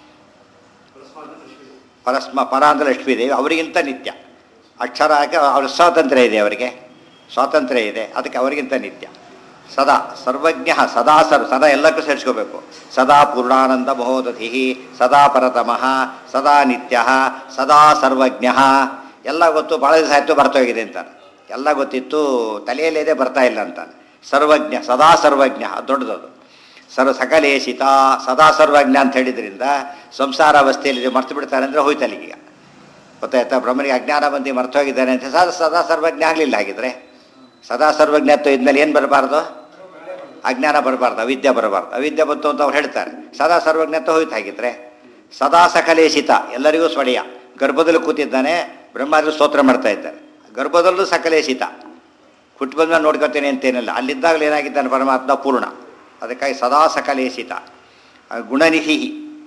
ಪರಸ್ಮ ಪರ ಅಂದರೆ ಲಕ್ಷ್ಮೀದೇವಿ, ಅವರಿಗಿಂತ ನಿತ್ಯ. ಅಕ್ಷರ ಹಾಕಿ ಅವ್ರ ಸ್ವಾತಂತ್ರ್ಯ ಇದೆ, ಅವರಿಗೆ ಸ್ವಾತಂತ್ರ್ಯ ಇದೆ, ಅದಕ್ಕೆ ಅವರಿಗಿಂತ ನಿತ್ಯ. ಸದಾ ಸರ್ವಜ್ಞ, ಸದಾ ಸರ್ ಸದಾ ಎಲ್ಲಕ್ಕೂ ಸೇರಿಸ್ಕೋಬೇಕು. ಸದಾ ಪೂರ್ಣಾನಂದ ಮಹೋದಧಿ, ಸದಾ ಪರತಮಃ, ಸದಾ ನಿತ್ಯ, ಸದಾ ಸರ್ವಜ್ಞ. ಎಲ್ಲ ಗೊತ್ತು, ಭಾಳ ದಿವಸ ಆಯಿತು ಬರ್ತೋಗಿದೆ ಅಂತಾನೆ. ಎಲ್ಲ ಗೊತ್ತಿತ್ತು, ತಲೆಯಲ್ಲಿದೆ, ಬರ್ತಾ ಇಲ್ಲ ಅಂತಾನೆ. ಸರ್ವಜ್ಞ, ಸದಾ ಸರ್ವಜ್ಞ, ಅದು ದೊಡ್ಡದದು. ಸರ್ವ ಸಕಲೇಶಿತ, ಸದಾ ಸರ್ವಜ್ಞ ಅಂತ ಹೇಳಿದ್ರಿಂದ ಸಂಸಾರ ಅವಸ್ಥೆಯಲ್ಲಿ ಮರ್ತು ಬಿಡ್ತಾರೆ ಅಂದರೆ ಹೋಯ್ತಲ್ಲಿಗೀಗ, ಗೊತ್ತಾಯ್ತಾ. ಬ್ರಹ್ಮನಿಗೆ ಅಜ್ಞಾನ ಬಂದು ಮರ್ತು ಹೋಗಿದ್ದಾನೆ ಅಂತ ಸದಾ ಸದಾ ಸರ್ವಜ್ಞ ಆಗಲಿಲ್ಲ. ಹಾಗಿದ್ರೆ ಸದಾ ಸರ್ವಜ್ಞತ್ವ ಇದ್ಮೇಲೆ ಏನು ಬರಬಾರ್ದು? ಅಜ್ಞಾನ ಬರಬಾರ್ದು, ಅವಿದ್ಯೆ ಬರಬಾರ್ದು. ಅವಿದ್ಯೆ ಬಂತು ಅಂತ ಅವ್ರು ಹೇಳ್ತಾರೆ, ಸದಾ ಸರ್ವಜ್ಞತ್ವ ಹೋಯ್ತು. ಹಾಗಿದ್ರೆ ಸದಾ ಸಕಲೇಶಿತ, ಎಲ್ಲರಿಗೂ ಸ್ವಡೆಯ. ಗರ್ಭದಲ್ಲಿ ಕೂತಿದ್ದಾನೆ, ಬ್ರಹ್ಮಾದಿಗಳು ಸ್ತೋತ್ರ ಮಾಡ್ತಾ ಇದ್ದಾರೆ. ಗರ್ಭದಲ್ಲೂ ಸಕಲೇಶಿತ, ಹುಟ್ಟು ಬಂದ ನೋಡ್ಕೊತೇನೆ ಅಂತೇನಿಲ್ಲ. ಅಲ್ಲಿದ್ದಾಗಲೂ ಏನಾಗಿದ್ದಾನೆ ಪರಮಾತ್ಮ ಪೂರ್ಣ. ಅದಕ್ಕಾಗಿ ಸದಾ ಸಕಲೇಶಿತ. ಗುಣನಿಧಿ,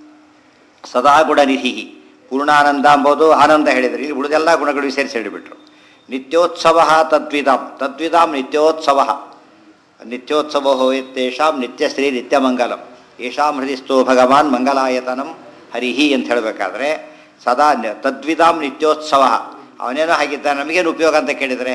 ಸದಾ ಗುಣನಿಧಿ. ಪೂರ್ಣಾನಂದ ಅಂಬೋದು ಆನಂದ ಹೇಳಿದರೆ, ಇಲ್ಲಿ ಉಳಿದೆಲ್ಲ ಗುಣಗಳು ಸೇರಿಸಿ ಹೇಳಿಬಿಟ್ರು. ನಿತ್ಯೋತ್ಸವ ತದ್ವಿಧಾಂ, ತದ್ವಿಧಾಂ ನಿತ್ಯೋತ್ಸವ. ನಿತ್ಯೋತ್ಸವ ಹೋಯತ್ತೇಷಾಂ ನಿತ್ಯಶ್ರೀ ನಿತ್ಯಮಂಗಲಂ ಯೇಷಾಂ ಹೃದಿಸ್ಥೋ ಭಗವಾನ್ ಮಂಗಲಾಯತನಂ ಹರಿಹಿ ಅಂತ ಹೇಳಬೇಕಾದ್ರೆ ಸದಾ ತದ್ವಿಧಾಂ ನಿತ್ಯೋತ್ಸವ. ಅವನೇನೋ ಹಾಗಿದ್ದಾನೆ, ನಮಗೇನು ಉಪಯೋಗ ಅಂತ ಕೇಳಿದರೆ,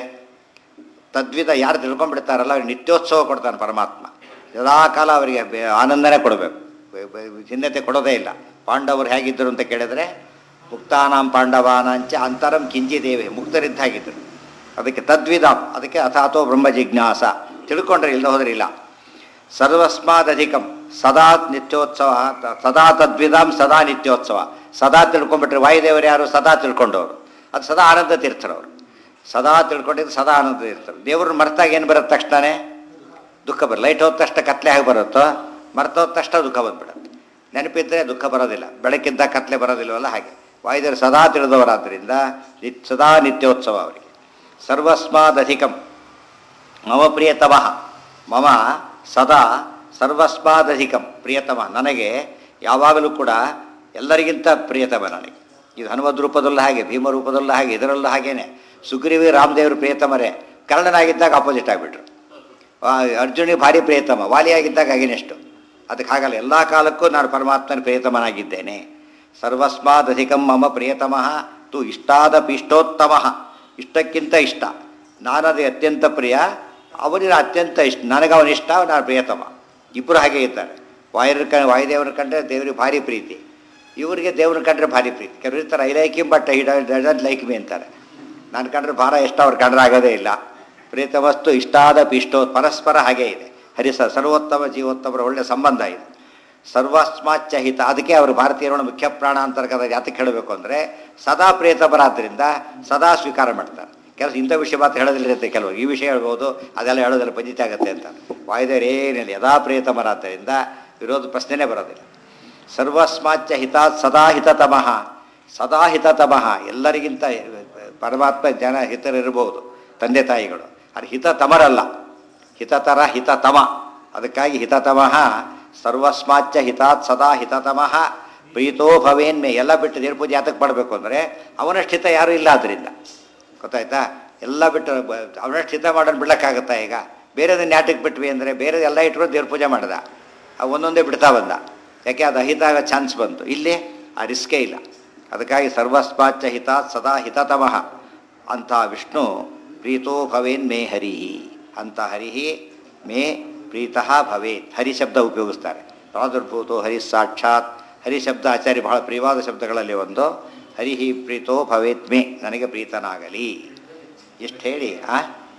ತದ್ವಿಧ ಯಾರು ತಿಳ್ಕೊಂಡ್ಬಿಡ್ತಾರಲ್ಲ ಅವ್ರಿಗೆ ನಿತ್ಯೋತ್ಸವ ಕೊಡ್ತಾನೆ ಪರಮಾತ್ಮ. ಯದಾ ಕಾಲ ಅವರಿಗೆ ಆನಂದನೇ ಕೊಡಬೇಕು, ಚಿನ್ನತೆ ಕೊಡೋದೇ ಇಲ್ಲ. ಪಾಂಡವರು ಹೇಗಿದ್ದರು ಅಂತ ಕೇಳಿದರೆ, ಮುಕ್ತಾನಾಂ ಪಾಂಡವಾನಾಂಚ ಅಂತರಂ ಕಿಂಚಿದೇವೆ, ಮುಕ್ತರಿದ್ದಾಗಿದ್ದರು. ಅದಕ್ಕೆ ತದ್ವಿಧಾಂ, ಅದಕ್ಕೆ ಅಥಾತೋ ಬ್ರಹ್ಮ ಜಿಜ್ಞಾಸ. ತಿಳ್ಕೊಂಡ್ರೆ ಇಲ್ಲದ ಹೋದ್ರೆ ಇಲ್ಲ. ಸರ್ವಸ್ಮಾದಧಿಕಂ ಸದಾ ನಿತ್ಯೋತ್ಸವ, ಸದಾ ತದ್ವಿಧಾಂ ಸದಾ ನಿತ್ಯೋತ್ಸವ. ಸದಾ ತಿಳ್ಕೊಂಡ್ಬಿಟ್ರೆ ವಾಯುದೇವರು ಯಾರು? ಸದಾ ತಿಳ್ಕೊಂಡವರು, ಅದು ಸದಾ ಆನಂದ ತೀರ್ಥರವರು. ಸದಾ ತಿಳ್ಕೊಂಡಿದ್ದು ಸದಾ ಆನಂದ ತೀರ್ಥರು. ದೇವ್ರನ್ನ ಮರ್ತಾಗ ಏನು ಬರುತ್ತೆ ತಕ್ಷಣವೇ? ದುಃಖ ಬರ. ಲೈಟ್ ಹೋದ ತಕ್ಷಣ ಕತ್ಲೆ ಆಗಿ ಬರುತ್ತೋ, ಮರ್ತೋದ ತಕ್ಷಣ ದುಃಖ ಬಂದ್ಬಿಡುತ್ತೆ. ನೆನಪಿದ್ದರೆ ದುಃಖ ಬರೋದಿಲ್ಲ, ಬೆಳಕಿದ್ದ ಕತ್ಲೆ ಬರೋದಿಲ್ಲವಲ್ಲ ಹಾಗೆ. ವಾಯುದೇವರು ಸದಾ ತಿಳಿದವರಾದ್ದರಿಂದ ನಿತ್ ಸದಾ ನಿತ್ಯೋತ್ಸವ ಅವರಿಗೆ. ಸರ್ವಸ್ಮಾದಧಿಕಂ ಮಮ ಪ್ರಿಯತಮಃ, ಮಮ ಸದಾ ಸರ್ವಸ್ಮಾದಧಿಕಂ ಪ್ರಿಯತಮ, ನನಗೆ ಯಾವಾಗಲೂ ಕೂಡ ಎಲ್ಲರಿಗಿಂತ ಪ್ರಿಯತಮ ನನಗೆ. ಇದು ಹನುಮದ್ ರೂಪದಲ್ಲೂ ಹಾಗೆ, ಭೀಮ ರೂಪದಲ್ಲೂ ಹಾಗೆ, ಇದರಲ್ಲೂ ಹಾಗೇನೆ. ಸುಗ್ರೀವಿ ರಾಮದೇವರು ಪ್ರಿಯತಮರೇ, ಕರ್ಣನಾಗಿದ್ದಾಗ ಆಪೋಸಿಟ್ ಆಗಿಬಿಟ್ರು. ಅರ್ಜುನಿಗೆ ಭಾರಿ ಪ್ರಿಯತಮ, ವಾಲಿಯಾಗಿದ್ದಾಗ ಆಗಿನೆಷ್ಟು. ಅದಕ್ಕೆ ಹಾಗಲ್ಲ, ಎಲ್ಲ ಕಾಲಕ್ಕೂ ನಾನು ಪರಮಾತ್ಮನ ಪ್ರಿಯತಮನಾಗಿದ್ದೇನೆ. ಸರ್ವಸ್ಮಾದಧಿಕಂ ಮಮ ಪ್ರಿಯತಮಃ ತು ಇಷ್ಟಾದಪಿ ಇಷ್ಟೋತ್ತಮಃ, ಇಷ್ಟಕ್ಕಿಂತ ಇಷ್ಟ. ನಾನದೇ ಅತ್ಯಂತ ಪ್ರಿಯ, ಅವನಿನ ಅತ್ಯಂತ ಇಷ್ಟ. ನನಗವನಿಷ್ಟ, ನಾನು ಪ್ರಿಯತಮ. ಇಬ್ಬರು ಹಾಗೆ ಇದ್ದಾರೆ. ವಾಯು ಕ ವಾಯುದೇವ್ರ ಕಂಡ್ರೆ ದೇವ್ರಿಗೆ ಭಾರಿ ಪ್ರೀತಿ, ಇವರಿಗೆ ದೇವ್ರನ್ನ ಕಂಡ್ರೆ ಭಾರಿ ಪ್ರೀತಿ. ಕೆಲವರು ಇರ್ತಾರೆ I like him but I doesn't like me ಅಂತಾರೆ. ನಾನು ಕಂಡ್ರೆ ಭಾರ ಎಷ್ಟು ಅವ್ರು ಕಂಡ್ರೆ ಆಗೋದೇ ಇಲ್ಲ. ಪ್ರೀತವಸ್ತು ಇಷ್ಟಾದಪಿ ಇಷ್ಟೋ, ಪರಸ್ಪರ ಹಾಗೇ ಇದೆ. ಹರಿಸ ಸರ್ವೋತ್ತಮ ಜೀವೋತ್ತಮರ ಒಳ್ಳೆಯ ಸಂಬಂಧ ಇದೆ. ಸರ್ವಸ್ಮಾಚ್ಚ ಹಿತ, ಅದಕ್ಕೆ ಅವರು ಭಾರತೀಯರ ಮುಖ್ಯ ಪ್ರಾಣ ಅಂತರ್ಗತ ಯಾತಕ್ಕೆ ಹೇಳಬೇಕು ಅಂದರೆ ಸದಾ ಪ್ರಿಯತಮರಾದ್ದರಿಂದ ಸದಾ ಸ್ವೀಕಾರ ಮಾಡ್ತಾರೆ. ಕೆಲಸ ಇಂಥ ವಿಷಯ ಮಾತು ಹೇಳೋದಿಲ್ಲಿರುತ್ತೆ, ಕೆಲವರು ಈ ವಿಷಯ ಹೇಳ್ಬೋದು, ಅದೆಲ್ಲ ಹೇಳೋದಿಲ್ಲ ಪಂಜಿತ ಆಗುತ್ತೆ ಅಂತ. ವಾಯುದೇವರು ಏನಿಲ್ಲ, ಯದಾ ಪ್ರಿಯತಮರಾದ್ದರಿಂದ ವಿರೋಧ ಪ್ರಶ್ನೆನೇ ಬರೋದಿಲ್ಲ. ಸರ್ವಸ್ಮಾಚ್ಚ ಹಿತ ಸದಾ ಹಿತತಮಃ, ಸದಾ ಹಿತತಮಃ, ಎಲ್ಲರಿಗಿಂತ ಪರಮಾತ್ಮ ಜನ ಹಿತರಿರ್ಬೋದು, ತಂದೆ ತಾಯಿಗಳು. ಅದು ಹಿತತಮರಲ್ಲ, ಹಿತತರ ಹಿತತಮ. ಅದಕ್ಕಾಗಿ ಹಿತತಮಃ ಸರ್ವಸ್ಮಾಚ್ಚ ಹಿತಾತ್ ಸದಾ ಹಿತತಮಃ ಪ್ರೀತೋ ಭವೇನ್ಮೆ. ಎಲ್ಲ ಬಿಟ್ಟು ದೇವ್ರ ಪೂಜೆ ಯಾತಕ್ಕೆ ಮಾಡಬೇಕು ಅಂದರೆ ಅವನಷ್ಟು ಹಿತ ಯಾರೂ ಇಲ್ಲ. ಅದರಿಂದ ಗೊತ್ತಾಯ್ತಾ, ಎಲ್ಲ ಬಿಟ್ಟು ಅವನಷ್ಟು ಹಿತ ಮಾಡೋದು ಬಿಡೋಕ್ಕಾಗುತ್ತಾ? ಈಗ ಬೇರೆದನ್ನ ನ್ಯಾಟಕ್ಕೆ ಬಿಟ್ವಿ ಅಂದರೆ ಬೇರೆ ಎಲ್ಲ ಇಟ್ಟರು ದೇವ್ರ ಪೂಜೆ ಮಾಡ್ದ, ಅವು ಒಂದೊಂದೇ ಬಿಡ್ತಾ ಬಂದ. ಯಾಕೆ ಅದು ಅಹಿತ ಆಗೋ ಚಾನ್ಸ್ ಬಂತು. ಇಲ್ಲಿ ಆ ರಿಸ್ಕೇ ಇಲ್ಲ. ಅದಕ್ಕಾಗಿ ಸರ್ವಸ್ಮಾಚ್ಚ ಹಿತಾತ್ ಸದಾ ಹಿತತಮಃ ಅಂಥ ವಿಷ್ಣು ಪ್ರೀತೋ ಭವೇನ್ ಮೇ ಹರಿಹಿ, ಅಂಥ ಹರಿಹಿ ಮೇ ಪ್ರೀತಃ ಭವೇತ್. ಹರಿ ಶಬ್ದ ಉಪಯೋಗಿಸ್ತಾರೆ. ಪ್ರಾದುರ್ಭೂತೋ ಹರಿ ಸಾಕ್ಷಾತ್. ಹರಿ ಶಬ್ದ ಆಚಾರ್ಯ ಬಹಳ ಪ್ರಿಯವಾದ ಶಬ್ದಗಳಲ್ಲಿ ಒಂದು. ಹರಿಹಿ ಪ್ರೀತೋ ಭವೇತ್ ಮೇ, ನನಗೆ ಪ್ರೀತನಾಗಲಿ. ಎಷ್ಟು ಹೇಳಿ ಆ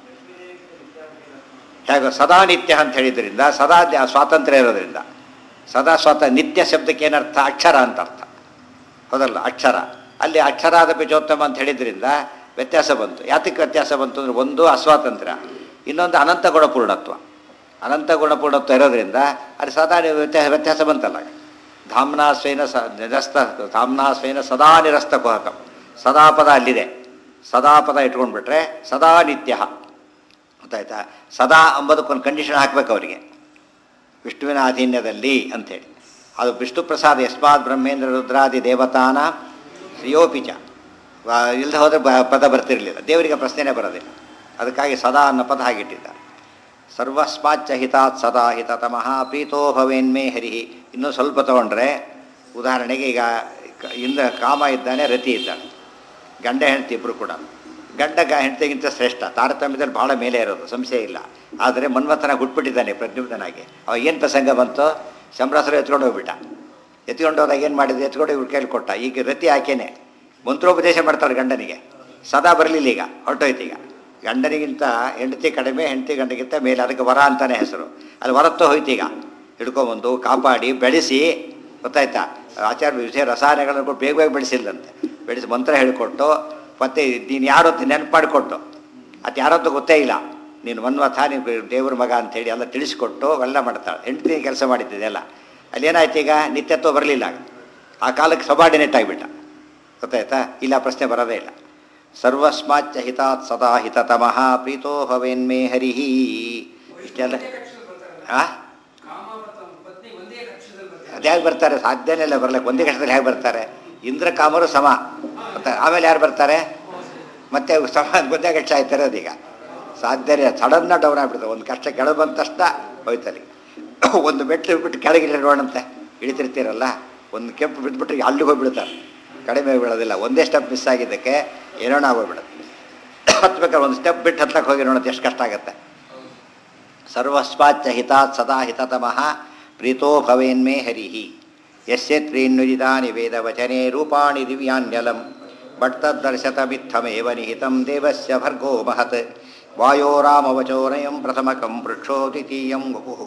ಹೇಗೋ ಸದಾ ನಿತ್ಯ ಅಂತ ಹೇಳಿದ್ರಿಂದ ಸದಾ ಸ್ವಾತಂತ್ರ್ಯ ಇರೋದ್ರಿಂದ ಸದಾ ಸ್ವಾತ ನಿತ್ಯ ಶಬ್ದಕ್ಕೆ ಏನರ್ಥ? ಅಕ್ಷರ ಅಂತ ಅರ್ಥ, ಹೌದಲ್ಲ? ಅಕ್ಷರ. ಅಲ್ಲಿ ಅಕ್ಷರಾದ ಪಿಚೋತ್ತಮ ಅಂತ ಹೇಳಿದ್ರಿಂದ ವ್ಯತ್ಯಾಸ ಬಂತು. ಯಾತಕ್ಕೆ ವ್ಯತ್ಯಾಸ ಬಂತು ಅಂದರೆ ಒಂದು ಅಸ್ವಾತಂತ್ರ್ಯ, ಇನ್ನೊಂದು ಅನಂತ ಗುಣಪೂರ್ಣತ್ವ. ಅನಂತ ಗುಣಪೂರ್ಣತ್ವ ಇರೋದ್ರಿಂದ ಅದು ಸದಾ ವ್ಯತ್ಯಾಸ ವ್ಯತ್ಯಾಸ ಬಂತಲ್ಲ. ಧಾಮ್ನಾ ಸ್ವೇನ ಸ ನಿರಸ್ತ ಧಾಮ್ನಾ ಸ್ವೇನ ಸದಾ ನಿರಸ್ತ ಕುಹಕಂ. ಸದಾ ಪದ ಅಲ್ಲಿದೆ, ಸದಾ ಪದ ಇಟ್ಕೊಂಡ್ಬಿಟ್ರೆ ಸದಾ ನಿತ್ಯ ಗೊತ್ತಾಯ್ತಾ. ಸದಾ ಅಂಬದಕ್ಕೊಂದು ಕಂಡೀಷನ್ ಹಾಕ್ಬೇಕು ಅವರಿಗೆ, ವಿಷ್ಣುವಿನ ಅಧೀನ್ಯದಲ್ಲಿ ಅಂಥೇಳಿ. ಅದು ವಿಷ್ಣು ಪ್ರಸಾದ ಯಸ್ಮಾತ್ ಬ್ರಹ್ಮೇಂದ್ರ ರುದ್ರಾದಿ ದೇವತಾನ ಶ್ರೇಯೋಪಿಚ. ಇಲ್ಲದೆ ಹೋದರೆ ಬ ಪದ ಬರ್ತಿರಲಿಲ್ಲ, ದೇವರಿಗೆ ಪ್ರಶ್ನೆನೇ ಬರೋದಿಲ್ಲ. ಅದಕ್ಕಾಗಿ ಸದಾ ಅನ್ನೋ ಪದ ಹಾಗಿಟ್ಟಿದ್ದಾರೆ. ಸರ್ವಸ್ಮಾಚ್ಚ ಹಿತಾತ್ ಸದಾ ಹಿತತಮಃ ಪ್ರೀತೋ ಭವೇನ್ಮೇ ಹರಿ. ಇನ್ನೂ ಸ್ವಲ್ಪ ತಗೊಂಡ್ರೆ ಉದಾಹರಣೆಗೆ ಈಗ ಇಂದ್ರ ಕಾಮ ಇದ್ದಾನೆ, ರತಿ ಇದ್ದಾನೆ, ಗಂಡ ಹೆಂಡತಿ ಇಬ್ಬರು ಕೂಡ. ಗಂಡ ಗ ಹೆಂಡತಿಗಿಂತ ಶ್ರೇಷ್ಠ, ತಾರತಮ್ಯದಲ್ಲಿ ಭಾಳ ಮೇಲೆ ಇರೋದು ಸಂಶಯ ಇಲ್ಲ. ಆದರೆ ಮನ್ಮಥನ ಹುಟ್ಬಿಟ್ಟಿದ್ದಾನೆ ಪ್ರದ್ಯುಮ್ನಾಗಿ. ಅವಾಗ ಏನು ಪ್ರಸಂಗ ಬಂತು, ಶಂಬ್ರಾಸುರ ಎತ್ಕೊಂಡು ಹೋಗ್ಬಿಟ್ಟ. ಎತ್ಕೊಂಡು ಹೋದಾಗ ಏನು ಮಾಡಿದ್ರು, ಎತ್ಕೊಂಡು ಇವ್ರು ಕೈಲಿ ಕೊಟ್ಟ. ಈಗ ರತಿ ಆಕೆನೆ ಮಂತ್ರೋಪದೇಶ ಮಾಡ್ತಾಳೆ ಗಂಡನಿಗೆ. ಸದಾ ಬರಲಿಲ್ಲ, ಈಗ ಹೊರಟೋಯ್ತು. ಈಗ ಗಂಡನಿಗಿಂತ ಹೆಂಡತಿ ಕಡಿಮೆ, ಹೆಂಡತಿ ಗಂಡಗಿಂತ ಮೇಲೆ, ಅದಕ್ಕೆ ವರ ಅಂತಾನೆ ಹೆಸರು. ಅಲ್ಲಿ ಹೊರತ್ತೋ ಹೋಯ್ತು. ಈಗ ಹಿಡ್ಕೊಂಬಂದು ಕಾಪಾಡಿ ಬೆಳೆಸಿ, ಗೊತ್ತಾಯ್ತಾ, ಆಚಾರ್ಯ ವಿಷಯ ರಸಾಯನಗಳನ್ನು ಬೇಗ ಬೇಗ ಬೆಳೆಸಿಲ್ಲಂತೆ. ಬೆಳೆಸಿ ಮಂತ್ರ ಹೇಳಿಕೊಟ್ಟು, ಮತ್ತು ನೀನು ಯಾರು ಅಂತ ನೆನಪು ಮಾಡಿಕೊಟ್ಟು, ಅದು ಯಾರತ್ತೂ ಗೊತ್ತೇ ಇಲ್ಲ, ನೀನು ಮನ್ಮಥ, ನೀನು ದೇವ್ರ ಮಗ ಅಂಥೇಳಿ ಎಲ್ಲ ತಿಳಿಸ್ಕೊಟ್ಟು ಎಲ್ಲ ಮಾಡ್ತಾಳೆ. ಹೆಂಡತಿ ಕೆಲಸ ಮಾಡಿದ್ದಿದೆಲ್ಲ. ಅಲ್ಲಿ ಏನಾಯ್ತು, ಈಗ ನಿತ್ಯತ್ವ ಬರಲಿಲ್ಲ. ಆ ಕಾಲಕ್ಕೆ ಸಬಾರ್ಡಿನೇಟ್ ಆಗಿಬಿಟ್ಟ, ಗೊತ್ತಾಯ್ತಾ. ಇಲ್ಲ ಪ್ರಶ್ನೆ ಬರೋದೇ ಇಲ್ಲ. ಸರ್ವಸ್ಮಾಚ್ಚ ಹಿತಾತ್ ಸದಾ ಹಿತತಮಃ ಪ್ರೀತೋ ಭವೇನ್ಮೇ ಹರಿಹಿ. ಇಷ್ಟೆಲ್ಲ ಹಾಂ ಅದು ಹೇಗೆ ಬರ್ತಾರೆ, ಸಾಧ್ಯನೇ ಇಲ್ಲ ಬರ್ಲಿಕ್ಕೆ. ಒಂದೇ ಕಷ್ಟದಲ್ಲಿ ಹೇಗೆ ಬರ್ತಾರೆ? ಇಂದ್ರ ಕಾಮರು ಸಮ, ಮತ್ತು ಆಮೇಲೆ ಯಾರು ಬರ್ತಾರೆ ಮತ್ತೆ ಸಮ? ಒಂದೇ ಕಷ್ಟ ಆಯ್ತಾರೆ. ಅದೀಗ ಸಾಧ್ಯನೇ, ಸಡನ್ನ ಡೌನ್ ಆಗಿಬಿಡ್ತಾರೆ. ಒಂದು ಕಷ್ಟ ಕೆಳಗೆ ಬಂದ ತಕ್ಷಣ ಹೋಯ್ತಲ್ಲಿ. ಒಂದು ಮೆಟ್ಲು ಬಿಟ್ಟು ಕೆಳಗೆ ನೋಡಂತೆ ಇಳಿತಿರ್ತೀರಲ್ಲ, ಒಂದು ಕೆಂಪು ಬಿಟ್ಬಿಟ್ರೆ ಅಲ್ಲಿಗೆ ಹೋಗ್ಬಿಡ್ತಾರೆ, ಕಡಿಮೆ ಬೀಳೋದಿಲ್ಲ. ಒಂದೇ ಸ್ಟೆಪ್ ಮಿಸ್ ಆಗಿದ್ದಕ್ಕೆ ಏನೋ ಹೋಗ್ಬಿಡುತ್ತೆ. ಹತ್ಬೇಕಾದ್ರೆ ಒಂದು ಸ್ಟೆಪ್ ಬಿಟ್ಟು ಹತ್ತಕ್ಕೆ ಹೋಗಿ ನೋಡೋದು ಎಷ್ಟು ಕಷ್ಟ ಆಗುತ್ತೆ. ಸರ್ವಸ್ವಾಚ್ಚ ಹಿತಾತ್ ಸದಾ ಹಿತತಮಃ ಪ್ರೀತೋ ಭವೇನ್ಮೇ ಹರಿಹಿ. ಯಸ್ಯ ತ್ರೀನ್ನುಜಿತಾನಿ ವೇದವಚನೆ ರೂಪಾಣಿ ದಿವ್ಯಾನ್ಯಲಂ ಭಟ್ಟದರ್ಶತಮಿತ್ತಮೇವ ನಿಹಿತಂ ದೇವಸ್ಯ ಭರ್ಗೋ ಮಹತ್. ವಾಯೋ ರಾಮವಚೋನಯಂ ಪ್ರಥಮಕಂ ವೃಕ್ಷೋ ದ್ವಿತೀಯಂ ವಪುಃ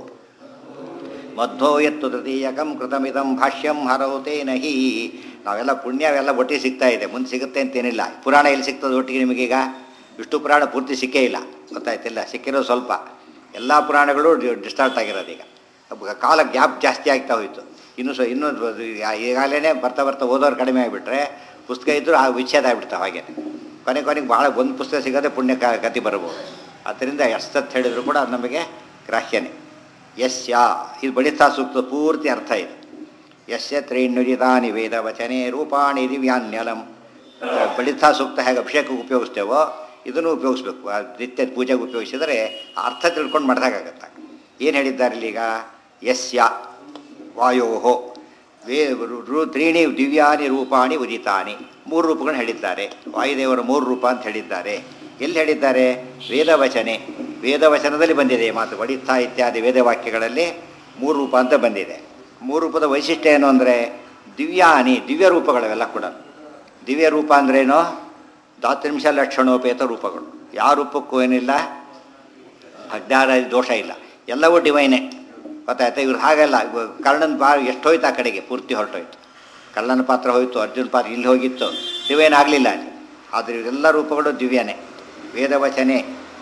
ಮಧ್ವೋ ಯತ್ತು ತೃತೀಯಕಂ ಕೃತಮಿದಂ ಭಾಷ್ಯಂ ಹರೌತೇನ ಹಿ. ನಾವೆಲ್ಲ ಪುಣ್ಯವೆಲ್ಲ ಒಟ್ಟಿಗೆ ಸಿಗ್ತಾ ಇದೆ, ಮುಂದೆ ಸಿಗುತ್ತೆ ಅಂತೇನಿಲ್ಲ. ಪುರಾಣ ಎಲ್ಲಿ ಸಿಗ್ತದೆ ಒಟ್ಟಿಗೆ ನಿಮಗೀಗ? ವಿಷ್ಣು ಪುರಾಣ ಪೂರ್ತಿ ಸಿಕ್ಕೇ ಇಲ್ಲ, ಗೊತ್ತಾಯ್ತಿಲ್ಲ. ಸಿಕ್ಕಿರೋ ಸ್ವಲ್ಪ. ಎಲ್ಲ ಪುರಾಣಗಳು ಡಿಸ್ಟಾರ್ಟ್ ಆಗಿರೋದು. ಈಗ ಕಾಲ ಗ್ಯಾಪ್ ಜಾಸ್ತಿ ಆಗ್ತಾ ಹೋಯಿತು. ಇನ್ನೂ ಸ ಇನ್ನೂ ಈಗಾಗಲೇ ಬರ್ತಾ ಬರ್ತಾ ಓದೋರು ಕಡಿಮೆ ಆಗಿಬಿಟ್ರೆ ಪುಸ್ತಕ ಇದ್ದರೂ ಆ ವಿಚ್ಛೇದ ಆಗಿಬಿಡ್ತಾವೆ. ಹಾಗೆ ಕೊನೆ ಕೊನೆಗೆ ಭಾಳ ಒಂದು ಪುಸ್ತಕ ಸಿಗೋದೇ ಪುಣ್ಯ ಕತಿ ಬರ್ಬೋದು. ಆದ್ದರಿಂದ ಎಷ್ಟತ್ತು ಹೇಳಿದ್ರು ಕೂಡ ಅದು ನಮಗೆ ಗ್ರಾಹ್ಯನೇ. ಯಸ್ಯ ಇದು ಬಳಿತಾ ಸೂಕ್ತ ಪೂರ್ತಿ ಅರ್ಥ ಇದೆ. ಯಸ್ಯ ತ್ರೀನ್ನುಜಿತಾನಿ ವೇದವಚನೆ ರೂಪಾಣಿ ದಿವ್ಯಾನ್ಯಲಂ. ಬಳಿತಾ ಸೂಕ್ತ ಹೇಗೆ ಅಭಿಷೇಕಕ್ಕೆ ಉಪಯೋಗಿಸ್ತೇವೋ ಇದನ್ನು ಉಪಯೋಗಿಸ್ಬೇಕು. ನಿತ್ಯ ಪೂಜೆಗೆ ಉಪಯೋಗಿಸಿದರೆ ಅರ್ಥ ತಿಳ್ಕೊಂಡು ಮಾಡಿದಾಗತ್ತೆ. ಏನು ಹೇಳಿದ್ದಾರೆ ಇಲ್ಲಿಗ? ಯಸ್ಯ ವಾಯೋ ವೇ ರು ತ್ರೀಣಿ ದಿವ್ಯಾನಿ ರೂಪಾಣಿ ಉದಿತಾನಿ. ಮೂರು ರೂಪಗಳನ್ನ ಹೇಳಿದ್ದಾರೆ. ವಾಯುದೇವರ ಮೂರು ರೂಪ ಅಂತ ಹೇಳಿದ್ದಾರೆ. ಎಲ್ಲಿ ಹೇಳಿದ್ದಾರೆ? ವೇದವಚನೆ. ವೇದವಚನದಲ್ಲಿ ಬಂದಿದೆ ಮಾತು. ವಡಿತಾ ಇತ್ಯಾದಿ ವೇದವಾಕ್ಯಗಳಲ್ಲಿ ಮೂರು ರೂಪ ಅಂತ ಬಂದಿದೆ. ಮೂರು ರೂಪದ ವೈಶಿಷ್ಟ್ಯ ಏನು ಅಂದರೆ ದಿವ್ಯಾನಿ, ದಿವ್ಯ ರೂಪಗಳವೆಲ್ಲ ಕೂಡ. ದಿವ್ಯ ರೂಪ ಅಂದ್ರೇನು? ದಾತ್ರಿಂಶ ಲಕ್ಷಣೋಪೇತ ರೂಪಗಳು. ಯಾವ ರೂಪಕ್ಕೂ ಏನಿಲ್ಲ ಅಜ್ಞಾನ ದೋಷ ಇಲ್ಲ, ಎಲ್ಲವೂ ಡಿವೈನೇ, ಗೊತ್ತಾಯ್ತಾ. ಇವ್ರು ಹಾಗೆಲ್ಲ ಕರ್ಣನ ಬಾ ಎಷ್ಟೋಯ್ತು ಆ ಕಡೆಗೆ, ಪೂರ್ತಿ ಹೊರಟೋಯ್ತು. ಕರ್ಣನ ಪಾತ್ರ ಹೋಯಿತು, ಅರ್ಜುನ ಪಾತ್ರ ಇಲ್ಲಿ ಹೋಗಿತ್ತು, ದಿವ್ಯನ ಆಗಲಿಲ್ಲ ಅಲ್ಲಿ. ಆದರೆ ಇವರೆಲ್ಲ ರೂಪಗಳು ದಿವ್ಯನೇ. ವೇದವಚನೆ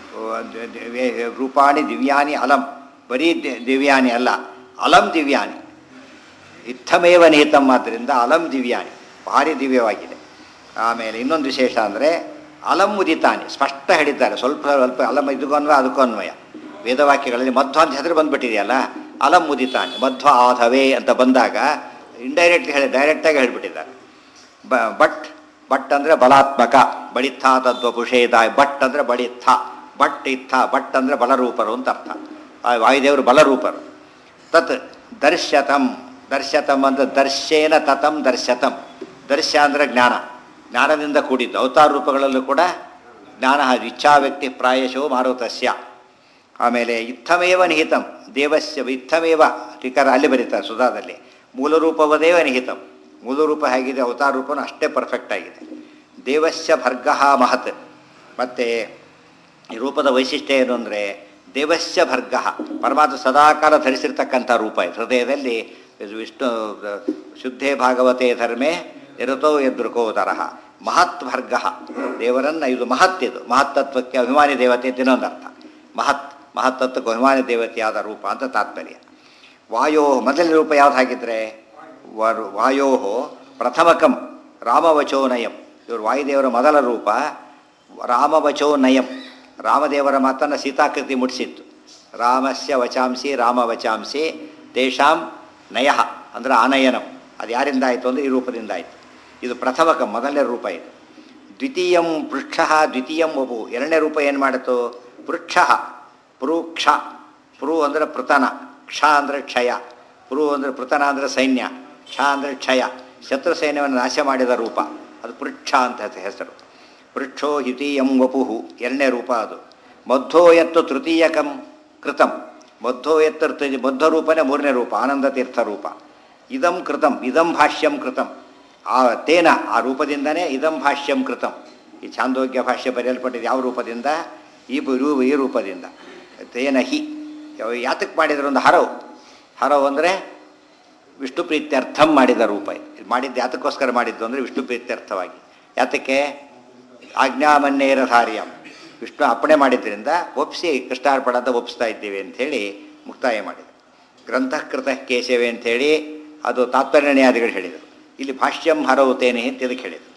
ರೂಪಾಣಿ ದಿವ್ಯಾನಿ ಅಲಂ. ಬರೀ ದಿವ್ಯಾನಿ ಅಲ್ಲ, ಅಲಂ ದಿವ್ಯಾನಿ ಇತ್ತಮೇವ ನಿಹಿತಂ. ಆದ್ದರಿಂದ ಅಲಂ ದಿವ್ಯಾನಿ, ಭಾರಿ ದಿವ್ಯವಾಗಿದೆ. ಆಮೇಲೆ ಇನ್ನೊಂದು ವಿಶೇಷ ಅಂದರೆ ಅಲಂ ಉದಿತಾನಿ, ಸ್ಪಷ್ಟ ಹೇಳಿದ್ದಾರೆ. ಸ್ವಲ್ಪ ಸ್ವಲ್ಪ ಅಲಂ ಇದಕ್ಕೂ ಅನ್ವಯ ಅದಕ್ಕೂ ಅನ್ವಯ. ವೇದವಾಕ್ಯಗಳಲ್ಲಿ ಮಧ್ವ ಅಂತ ಹೆಸರು ಬಂದುಬಿಟ್ಟಿದೆಯಲ್ಲ, ಅಲಂ ಉದಿತಾನಿ ಮಧ್ವ ಆಧವೇ ಅಂತ ಬಂದಾಗ ಇಂಡೈರೆಕ್ಟ್ಲಿ ಹೇಳಿ ಡೈರೆಕ್ಟಾಗಿ ಹೇಳಿಬಿಟ್ಟಿದ್ದಾರೆ. ಬ ಬಟ್ ಬಟ್ ಅಂದರೆ ಬಲಾತ್ಮಕ. ಬಳಿತ್ಥ ತದ್ವಪುಷೇದ. ಬಟ್ ಅಂದರೆ ಬಳಿತ್ಥ, ಬಟ್ ಇತ್ಥ. ಬಟ್ ಅಂದರೆ ಬಲರೂಪರು ಅಂತ ಅರ್ಥ. ವಾಯುದೇವರು ಬಲರೂಪರು. ತತ್ ದರ್ಶತಂ. ದರ್ಶತಂ ಅಂದರೆ ದರ್ಶೇನ ತತಂ ದರ್ಶತಂ. ದರ್ಶ ಅಂದರೆ ಜ್ಞಾನ, ಜ್ಞಾನದಿಂದ ಕೂಡಿದ್ದು. ಅವತಾರ ರೂಪಗಳಲ್ಲೂ ಕೂಡ ಜ್ಞಾನ. ಇಚ್ಛಾ ವ್ಯಕ್ತಿ ಪ್ರಾಯಶೋ ಮಾರುತಸ್ಯ. ಆಮೇಲೆ ಇತ್ತಮೇವ ನಿಹಿತಂ ದೇವಸ್ಯ. ಇತ್ತಮೇವ ಟೀಕಾರ ಅಲ್ಲಿ ಬರೀತಾರೆ ಸುಧಾದಲ್ಲಿ. ಮೂಲರೂಪವದೇವ ನಿಹಿತಂ. ಮೂಲರೂಪ ಹೇಗಿದೆ, ಅವತಾರ ರೂಪನೂ ಅಷ್ಟೇ ಪರ್ಫೆಕ್ಟ್ ಆಗಿದೆ. ದೇವಸ್ಯ ಭರ್ಗಃ ಮಹತ್. ಮತ್ತು ಈ ರೂಪದ ವೈಶಿಷ್ಟ್ಯ ಏನು ಅಂದರೆ ದೇವಸ್ಯ ಭರ್ಗಃ, ಪರಮಾತ್ಮ ಸದಾಕಾಲ ಧರಿಸಿರ್ತಕ್ಕಂಥ ರೂಪ ಇದು. ಹೃದಯದಲ್ಲಿ ವಿಷ್ಣು ಶುದ್ಧೇ ಭಾಗವತೆ ಧರ್ಮೇ ನಿರತೋ ಎದುರುಕೋದರಹ. ಮಹತ್ ಭರ್ಗಃ, ದೇವರನ್ನು ಇದು ಮಹತ್. ಇದು ಮಹತ್ತತ್ವಕ್ಕೆ ಅಭಿಮಾನಿ ದೇವತೆ ಅಂತ ಇನ್ನೊಂದು ಅರ್ಥ. ಮಹತ್, ಮಹತ್ತತ್ವಕ್ಕೆ ಅಭಿಮಾನಿ ದೇವತೆಯಾದ ರೂಪ ಅಂತ ತಾತ್ಪರ್ಯ. ವಾಯೋ ಮೊದಲನೇ ರೂಪ ಯಾವ್ದು ಹಾಗಿದ್ರೆ ವರ್ ವಾಯೋ ಪ್ರಥಮಕಂ ರಾಮವಚೋನಯಂ. ಇವರು ವಾಯುದೇವರ ಮೊದಲ ರೂಪ ರಾಮವಚೋನಯಂ. ರಾಮದೇವರ ಮಾತನ್ನು ಸೀತಾಕೃತಿ ಮುಟ್ಟಿಸಿತ್ತು. ರಾಮಸ್ಯ ವಚಾಂಸಿ ರಾಮವಚಾಂಸಿ ತೇಷಾಂ ನಯ ಅಂದರೆ ಆನಯನಂ. ಅದು ಯಾರಿಂದ ಆಯಿತು ಅಂದರೆ ಈ ರೂಪದಿಂದ ಆಯಿತು. ಇದು ಪ್ರಥಮಕಂ ಮೊದಲನೇ ರೂಪ. ಇದು ದ್ವಿತೀಯಂ ಪೃಕ್ಷ ದ್ವಿತೀಯಂ ವಪು. ಎರಡನೇ ರೂಪ ಏನು ಮಾಡಿತು? ಪೃಕ್ಷ ಪೃಕ್ಷ. ಪೃ ಅಂದರೆ ಪೃತನ, ಕ್ಷ ಅಂದರೆ ಕ್ಷಯ. ಪೃ ಅಂದರೆ ಪೃತನ ಅಂದರೆ ಸೈನ್ಯ, ಕ್ಷ ಅಂದರೆ ಕ್ಷಯ. ಶತ್ರು ಸೈನ್ಯವನ್ನು ನಾಶ ಮಾಡಿದ ರೂಪ ಅದು ಪೃಕ್ಷ ಅಂತ ಹೆಸರು. ಪೃಕ್ಷೋ ದ್ವಿತೀಯಂ ವಪುಹು ಎರಡನೇ ರೂಪ ಅದು. ಮಧ್ವೋ ಎತ್ತು ತೃತೀಯಕಂ ಕೃತಂ. ಮಧ್ವೋ ಎತ್ತು ಮಧ್ವ ರೂಪನೇ ಮೂರನೇ ರೂಪ, ಆನಂದ ತೀರ್ಥ ರೂಪ. ಇದಂ ಕೃತಂ, ಇದಂ ಭಾಷ್ಯಂ ಕೃತಂ. ಆ ತೇನ ಆ ರೂಪದಿಂದನೇ ಇದಂ ಭಾಷ್ಯಂ ಕೃತಂ. ಈ ಛಾಂದೋಗ್ಯ ಭಾಷ್ಯ ಬರೆಯಲ್ಪಟ್ಟಿದ್ದು ಯಾವ ರೂಪದಿಂದ? ಈ ರೂ ಈ ರೂಪದಿಂದ. ತೇನ ಹಿ ಯಾತಕ್ಕೆ ಮಾಡಿದ್ರು? ಒಂದು ಹರವು. ಹರವು ಅಂದರೆ ವಿಷ್ಣು ಪ್ರೀತ್ಯರ್ಥಂ ಮಾಡಿದ ರೂಪ. ಇದು ಮಾಡಿದ್ದು ಯಾತಕ್ಕೋಸ್ಕರ ಮಾಡಿದ್ದು ಅಂದರೆ ವಿಷ್ಣು ಪ್ರೀತ್ಯರ್ಥವಾಗಿ. ಯಾತಕ್ಕೆ? ಆಜ್ಞಾಮನ್ನೇರಧಾರ್ಯಂ. ವಿಷ್ಣು ಅಪ್ಪಣೆ ಮಾಡಿದ್ರಿಂದ ಒಪ್ಪಿಸಿ ಕೃಷ್ಣಾರ್ಪಣ ಅಂತ ಒಪ್ಪಿಸ್ತಾ ಇದ್ದೀವಿ ಅಂಥೇಳಿ ಮುಕ್ತಾಯ ಮಾಡಿದರು. ಗ್ರಂಥಕೃತ ಕೇಶವೇ ಅಂಥೇಳಿ ಅದು ತಾತ್ಪರ್ಯಣಿಯಾದಿಗಳು ಹೇಳಿದರು. ಇಲ್ಲಿ ಭಾಷ್ಯಂ ಹರವುತೇನೆ ಅಂತ ಇದಕ್ಕೆ ಹೇಳಿದರು.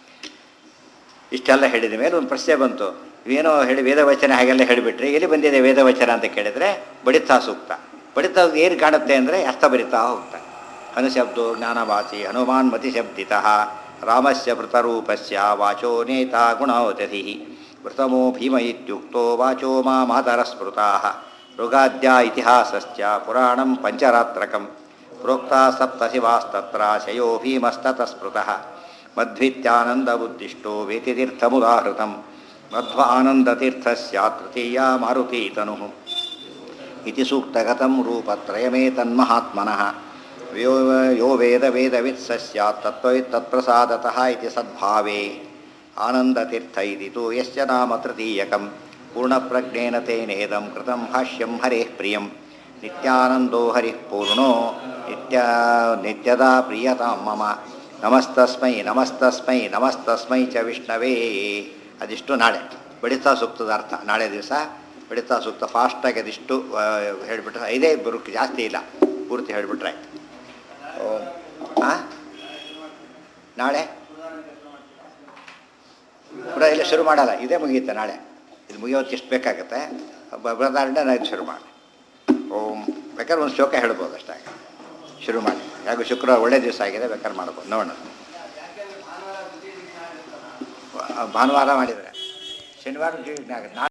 ಇಷ್ಟೆಲ್ಲ ಹೇಳಿದ ಮೇಲೆ ಒಂದು ಪ್ರಶ್ನೆ ಬಂತು. ಏನೋ ಹೇಳಿ ವೇದವಚನ ಹಾಗೆಲ್ಲ ಹೇಳಿಬಿಟ್ರೆ ಎಲ್ಲಿ ಬಂದಿದೆ ವೇದವಚನ ಅಂತ ಕೇಳಿದರೆ ಬಡಿತಾ ಸೂಕ್ತ. ಬಡಿತಾ ಏನು ಕಾಣುತ್ತೆ ಅಂದರೆ ಅರ್ಥ ಬರಿತಾ ಹೋಗ್ತಾ. ಹನುಶಬ್ದೋ ಜ್ಞಾನವಾಚಿ ಹನುಮಾನ್ ಮತಿಶಬ್ದಿತಃ ರಾಮಸ್ಯ ಭೃತರೂಪಸ್ಯ ವಾಚೋ ನೇತಾ ಗುಣೋದಧಿ ವೃತಮೋ ಭೀಮ ಇತ್ಯುಕ್ತೋ ವಾಚೋ ಮಾ ಮಾತರ ಸ್ಮೃತಾಃ ಋಗಾದ್ಯ ಇತಿಹಾಸಶ್ಚ ಪುರಾಣಂ ಪಂಚರಾತ್ರಕಂ ಪ್ರೋಕ್ತಾ ಸಪ್ತಶಿವಾಸ್ತತ್ರ ಶಯೋ ಭೀಮಸ್ತತಃ ಸ್ಮೃತಃ ಮಧ್ವಿತ್ಯಾನಂದಬುದ್ಧಿಷ್ಟೋ ವೇತಿತೀರ್ಥಮುದಾಹೃತಂ ಮಧ್ವ ಆನಂದತೀರ್ಥಸ್ಯ ತೃತೀಯಾ ಮಾರುತೀತನುಃ ಇತಿ ಸೂಕ್ತಗತಂ ರೂಪತ್ರಯಮೇತನ್ಮಹಾತ್ಮನಃ ಯೋ ಯೋ ವೇದ ವೇದವಿತ್ ಸ್ಯಾತ್ ತತ್ವವಿತ್ ತತ್ಪ್ರಸಾದತಃ ಇತಿ ಸದ್ಭಾವೇ ಆನಂದತೀರ್ಥ ಇತಿ ತು ಯಸ್ಯ ನಾಮ ತೃತೀಯಕಂ ಪೂರ್ಣಪ್ರಜ್ಞೇನ ತೇನೇದಂ ಕೃತಂ ಭಾಷ್ಯಂ ಹರೇಃ ಪ್ರಿಯಂ ನಿತ್ಯಾನಂದೋ ಹರಿಃ ಪೂರ್ಣೋ ನಿತ್ಯ ನಿತ್ಯದಾ ಪ್ರಿಯತಾಂ ಮಮ ನಮಸ್ತಸ್ಮೈ ನಮಸ್ತಸ್ಮೈ ನಮಸ್ತಸ್ಮೈ ಚ ವಿಷ್ಣವೇ. ಅದಿಷ್ಟು ನಾಳೆ ಬಡಿತಾ ಸೂಕ್ತದ ಅರ್ಥ. ನಾಳೆ ದಿವಸ ಬಡಿತಾ ಸೂಕ್ತ ಫಾಸ್ಟಾಗಿ ಅದಿಷ್ಟು ಹೇಳಿಬಿಟ್ರೆ, ಐದೇ ಬರೋಕ್ಕೆ ಜಾಸ್ತಿ ಇಲ್ಲ, ಪೂರ್ತಿ ಹೇಳಿಬಿಟ್ರೆ ಆಯ್ತು. ಹಾಂ ನಾಳೆ ಕೂಡ ಇಲ್ಲ ಶುರು ಮಾಡಲ್ಲ, ಇದೇ ಮುಗಿಯುತ್ತೆ ನಾಳೆ. ಇದು ಮುಗಿಯೋತ್ತು ಇಷ್ಟು ಬೇಕಾಗುತ್ತೆ. ಬೃಹದಾರಣ್ಯ ನಾನು ಶುರು ಮಾಡಿ. ಓಂ ಬೇಕಾದ್ರೆ ಒಂದು ಶ್ಲೋಕ ಹೇಳ್ಬೋದು ಅಷ್ಟಾಗ ಶುರು ಮಾಡಿ. ಯಾಕೋ ಶುಕ್ರವಾರ ಒಳ್ಳೆ ದಿವಸ ಆಗಿದೆ, ಬೇಕಾದ್ರೆ ಮಾಡ್ಬೋದು. ನೋಡೋಣ. ಭಾನುವಾರ ಮಾಡಿದರೆ ಶನಿವಾರ